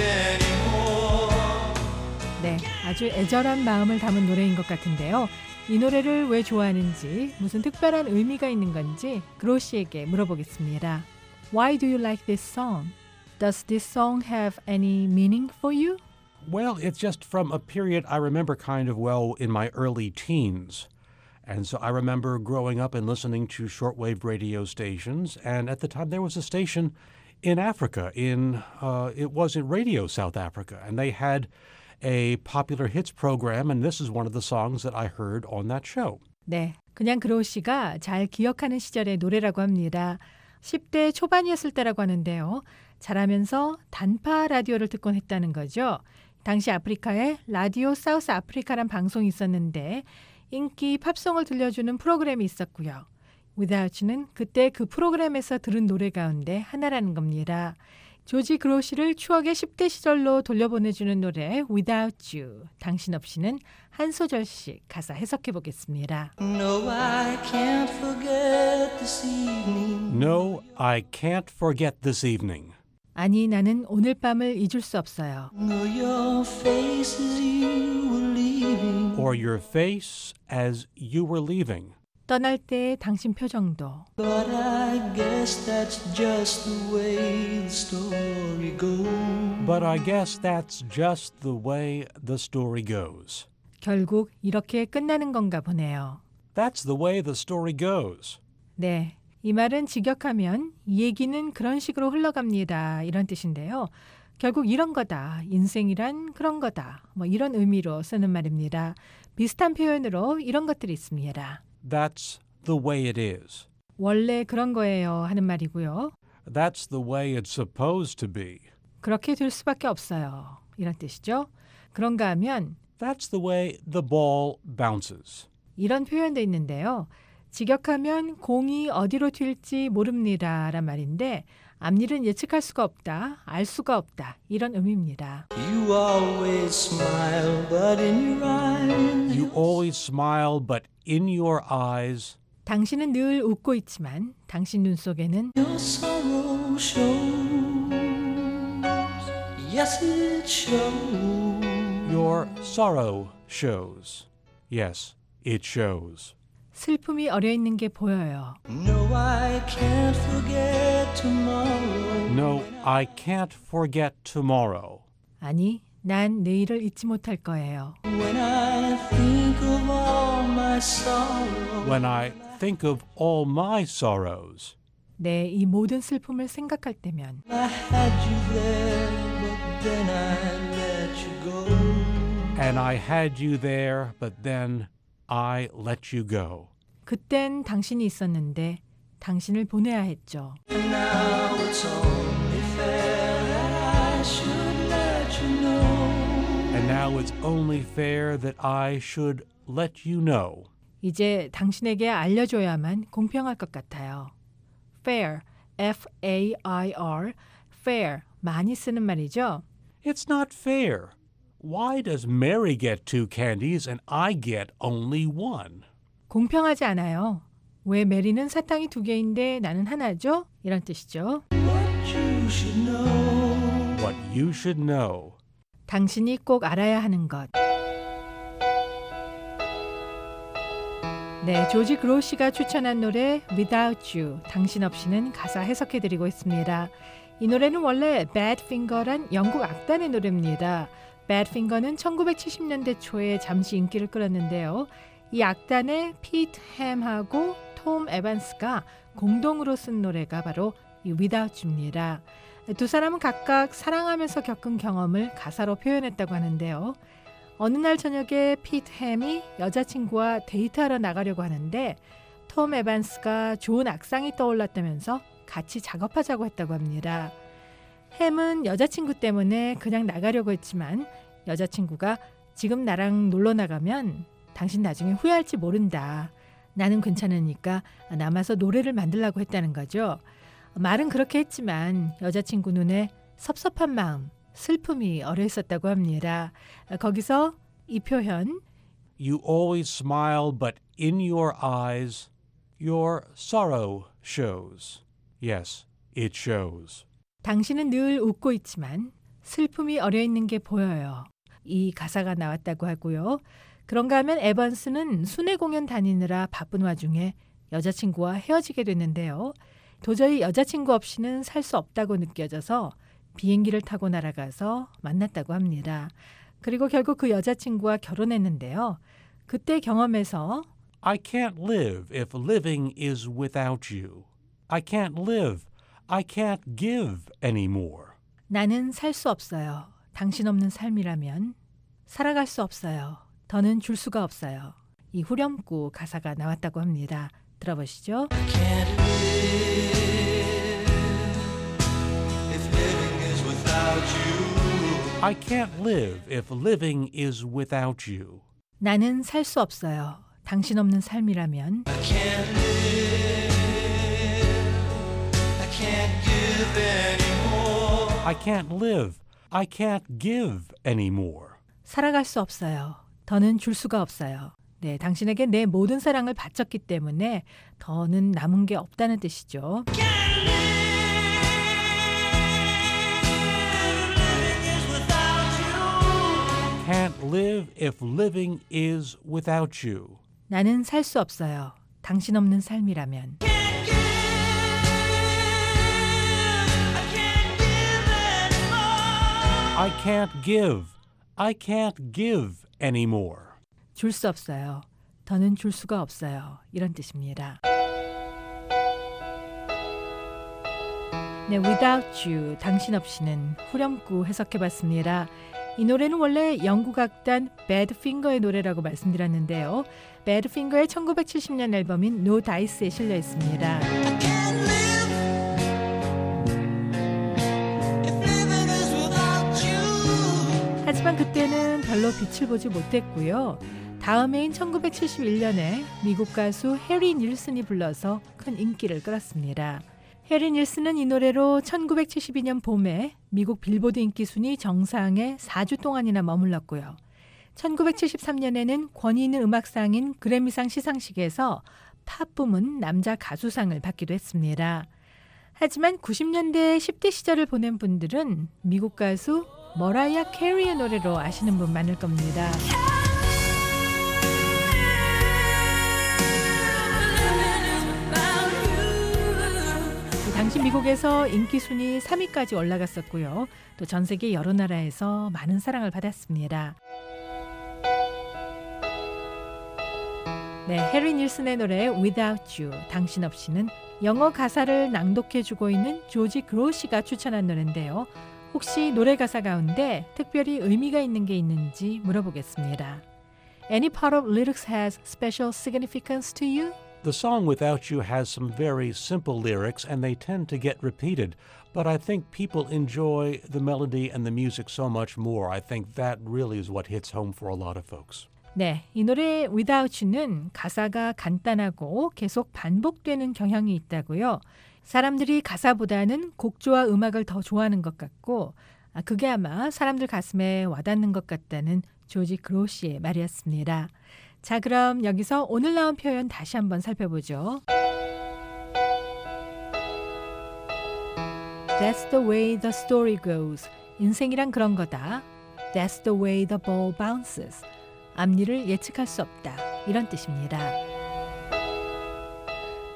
anymore. 네, 아주 애절한 마음을 담은 노래인 것 같은데요. 이 노래를 왜 좋아하는지, 무슨 특별한 의미가 있는 건지 그로우 씨에게 물어보겠습니다. Why do you like this song? Does this song have any meaning for you? Well, it's just from a period I remember kind of well in my early teens. And so I remember growing up and listening to shortwave radio stations. And at the time, there was a station in Africa, it was in Radio South Africa. And they had a popular hits program. And this is one of the songs that I heard on that show. 네, 그냥 그로우 씨가 잘 기억하는 시절의 노래라고 합니다. 10대 초반이었을 때라고 하는데요. 자라면서 단파 라디오를 듣곤 했다는 거죠. 당시 아프리카에 라디오 사우스 아프리카란 방송이 있었는데 인기 팝송을 들려주는 프로그램이 있었고요. Without You는 그때 그 프로그램에서 들은 노래 가운데 하나라는 겁니다. 조지 그로우 씨를 추억의 10대 시절로 돌려보내주는 노래 Without You. 당신 없이는 한 소절씩 가사 해석해 보겠습니다. No, I can't forget this evening. No, I can't forget this evening. 아니, 나는 오늘 밤을 잊을 수 없어요. Nor your face as you were leaving. Or your face as you were leaving. 떠날 때의 당신 표정도. But I guess that's just the way the story goes. But I guess that's just the way the story goes. 결국 이렇게 끝나는 건가 보네요. That's the way the story goes. 네, 이 말은 직역하면 이 얘기는 그런 식으로 흘러갑니다. 이런 뜻인데요. 결국 이런 거다. 인생이란 그런 거다. 뭐 이런 의미로 쓰는 말입니다. 비슷한 표현으로 이런 것들이 있습니다. That's the way it is. 원래 그런 거예요 하는 말이고요. That's the way it's supposed to be. 그렇게 될 수밖에 없어요. 이런 뜻이죠. 그런가 하면 That's the way the ball bounces. 이런 표현도 있는데요. 직역하면 공이 어디로 튈지 모릅니다 란 말인데 앞일은 예측할 수가 없다, 알 수가 없다 이런 의미입니다. You always smile, but in your eyes. You always smile, but in your eyes. 당신은 늘 웃고 있지만 당신 눈 속에는 Your sorrow shows. Yes, it shows. Your sorrow shows. Yes, it shows. 슬픔이 어려 있는 게 보여요. No, I can't forget tomorrow. No, I can't forget tomorrow. 아니, 난 내일을 잊지 못할 거예요. When I think of all my sorrow. When I think of all my sorrows. 네, 이 모든 슬픔을 생각할 때면 I had you there, but then I let you go. And I had you there, but then I let you go. 그땐 당신이 있었는데 당신을 보내야 했죠. And now it's only fair that I should let you know. And now it's only fair that I should let you know. 이제 당신에게 알려줘야만 공평할 것 같아요. Fair, F-A-I-R, fair, 많이 쓰는 말이죠. It's not fair. Why does Mary get 2 candies and I get only 1? 공평하지 않아요. 왜 메리는 사탕이 2개인데 나는 하나죠? 이런 뜻이죠. What you should know. What you should know. 당신이 꼭 알아야 하는 것. 네, 조지 그로시가 추천한 노래 Without You, 당신 없이는 가사 해석해드리고 있습니다. 이 노래는 원래 Badfinger란 영국 악단의 노래입니다. Badfinger는 1970년대 초에 잠시 인기를 끌었는데요. 이 악단의 피트 햄하고 톰 에반스가 공동으로 쓴 노래가 바로 이 Without You입니다. 두 사람은 각각 사랑하면서 겪은 경험을 가사로 표현했다고 하는데요. 어느 날 저녁에 피트 햄이 여자친구와 데이트하러 나가려고 하는데 톰 에반스가 좋은 악상이 떠올랐다면서 같이 작업하자고 했다고 합니다. 햄은 여자친구 때문에 그냥 나가려고 했지만 여자친구가 지금 나랑 놀러 나가면 당신 나중에 후회할지 모른다. 나는 괜찮으니까 남아서 노래를 만들려고 했다는 거죠. 말은 그렇게 했지만 여자친구 눈에 섭섭한 마음, 슬픔이 어려 있었다고 합니다. 거기서 이 표현 You always smile, but in your eyes, your sorrow shows. Yes, it shows. 당신은 늘 웃고 있지만 슬픔이 어려 있는 게 보여요. 이 가사가 나왔다고 하고요. 그런가 하면 에번스는 순회 공연 다니느라 바쁜 와중에 여자친구와 헤어지게 됐는데요. 도저히 여자친구 없이는 살 수 없다고 느껴져서 비행기를 타고 날아가서 만났다고 합니다. 그리고 결국 그 여자친구와 결혼했는데요. 그때 경험에서 I can't live if living is without you. I can't live. I can't give anymore. 나는 살 수 없어요. 당신 없는 삶이라면 살아갈 수 없어요. 더는 줄 수가 없어요. 이 후렴구 가사가 나왔다고 합니다. 들어보시죠. I can't live if living is without you. 나는 살 수 없어요. 당신 없는 삶이라면 I can't live. I can't give anymore. 살아갈 수 없어요. 더는 줄 수가 없어요. 네, 당신에게 내 모든 사랑을 바쳤기 때문에 더는 남은 게 없다는 뜻이죠. Can't live if living is without you. 나는 살 수 없어요. 당신 없는 삶이라면. I can't give. I can't give anymore. 줄 수 없어요. 더는 줄 수가 없어요. 이런 뜻입니다. 네, Without You, 당신 없이는 후렴구 해석해봤습니다. 이 노래는 원래 영국 악단 Badfinger의 노래라고 말씀드렸는데요. Badfinger의 1970년 앨범인 No Dice에 실려 있습니다. 하지만 그때는 별로 빛을 보지 못했고요. 다음 해인 1971년에 미국 가수 해리 닐슨이 불러서 큰 인기를 끌었습니다. 해리 닐슨은 이 노래로 1972년 봄에 미국 빌보드 인기 순위 정상에 4주 동안이나 머물렀고요. 1973년에는 권위 있는 음악상인 그래미상 시상식에서 팝 부문 남자 가수상을 받기도 했습니다. 하지만 90년대 10대 시절을 보낸 분들은 미국 가수 머라이어 캐리의 노래로 아시는 분 많을 겁니다. 당시 미국에서 인기 순위 3위까지 올라갔었고요. 또 전 세계 여러 나라에서 많은 사랑을 받았습니다. 네, 해리 닐슨의 노래 Without You, 당신 없이는 영어 가사를 낭독해주고 있는 조지 그로시가 추천한 노래인데요. 혹시 노래 가사 가운데 특별히 의미가 있는 게 있는지 물어보겠습니다. Any part of lyrics has special significance to you? The song Without You has some very simple lyrics and they tend to get repeated, but I think people enjoy the melody and the music so much more. I think that really is what hits home for a lot of folks. 네, 이 노래 Without You는 가사가 간단하고 계속 반복되는 경향이 있다고요. 사람들이 가사보다는 곡조와 음악을 더 좋아하는 것 같고 그게 아마 사람들 가슴에 와닿는 것 같다는 조지 그로시의 말이었습니다. 자, 그럼 여기서 오늘 나온 표현 다시 한번 살펴보죠. That's the way the story goes. 인생이란 그런 거다. That's the way the ball bounces. 앞일을 예측할 수 없다. 이런 뜻입니다.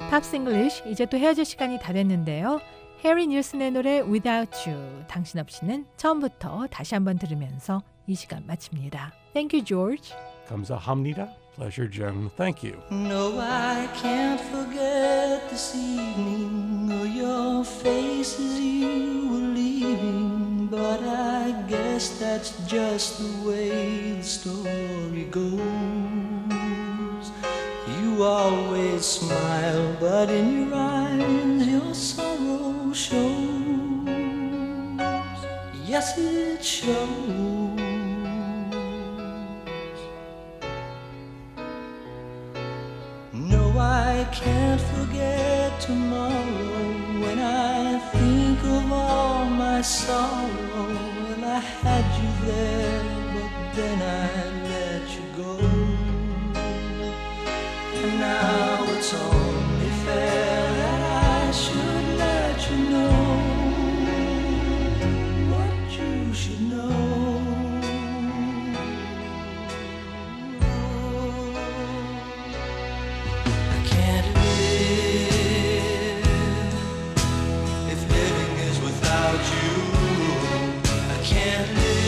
팝스 잉글리쉬 이제 또 헤어질 시간이 다 됐는데요. 해리 닐슨의 노래 Without You 당신 없이는 처음부터 다시 한번 들으면서 이 시간 마칩니다. Thank you, George. 감사합니다. Pleasure, Jen. Thank you. No, I can't forget this evening or your face as you were leaving, but I guess that's just the way the story goes. You always smile, but in your eyes your sorrow shows. Yes, it shows. No, I can't forget tomorrow when I think of all my sorrow. Well, I had you there, but then I let you go. And now it's only fair that I should let you know what you should know. I can't live if living is without you. I can't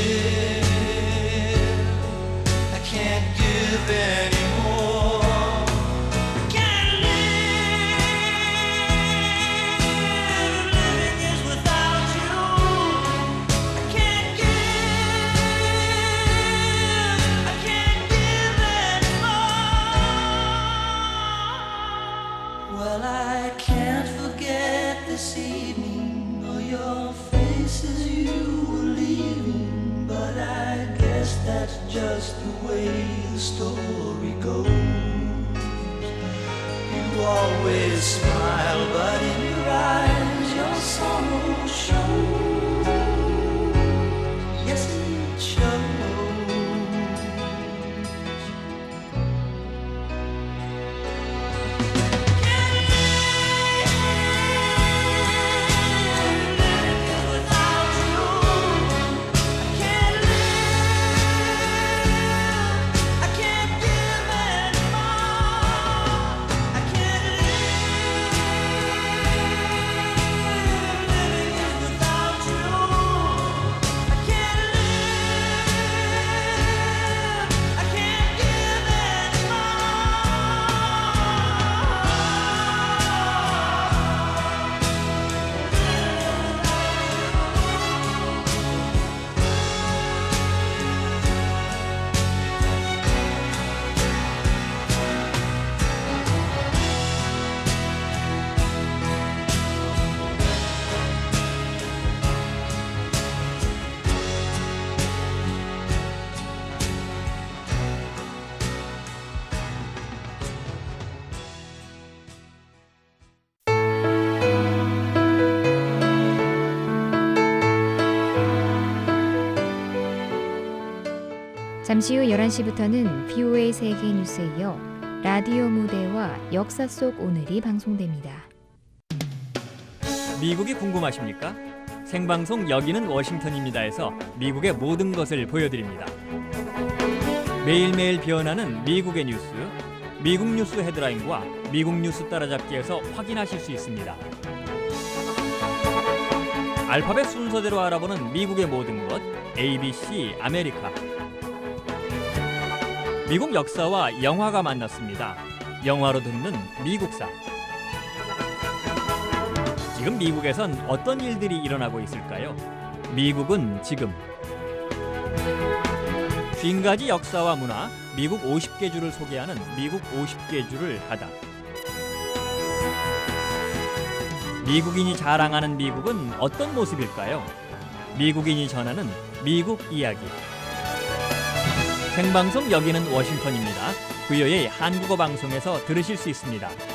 live, I can't give anymore. Well, I can't forget this evening or your face as you were leaving, but I guess that's just the way the story goes. You always smile, but in your eyes your sorrow shows. Yes, it shows. 잠시 후 11시부터는 VOA 세계 뉴스에 이어 라디오 무대와 역사 속 오늘이 방송됩니다. 미국이 궁금하십니까? 생방송 여기는 워싱턴입니다에서 미국의 모든 것을 보여드립니다. 매일매일 변하는 미국의 뉴스, 미국 뉴스 헤드라인과 미국 뉴스 따라잡기에서 확인하실 수 있습니다. 알파벳 순서대로 알아보는 미국의 모든 것, ABC 아메리카. 미국 역사와 영화가 만났습니다. 영화로 듣는 미국사. 지금 미국에선 어떤 일들이 일어나고 있을까요? 미국은 지금. 50가지 역사와 문화, 미국 50개 주를 소개하는 미국 50개 주를 하다. 미국인이 자랑하는 미국은 어떤 모습일까요? 미국인이 전하는 미국 이야기. 생방송 여기는 워싱턴입니다. VOA 한국어 방송에서 들으실 수 있습니다.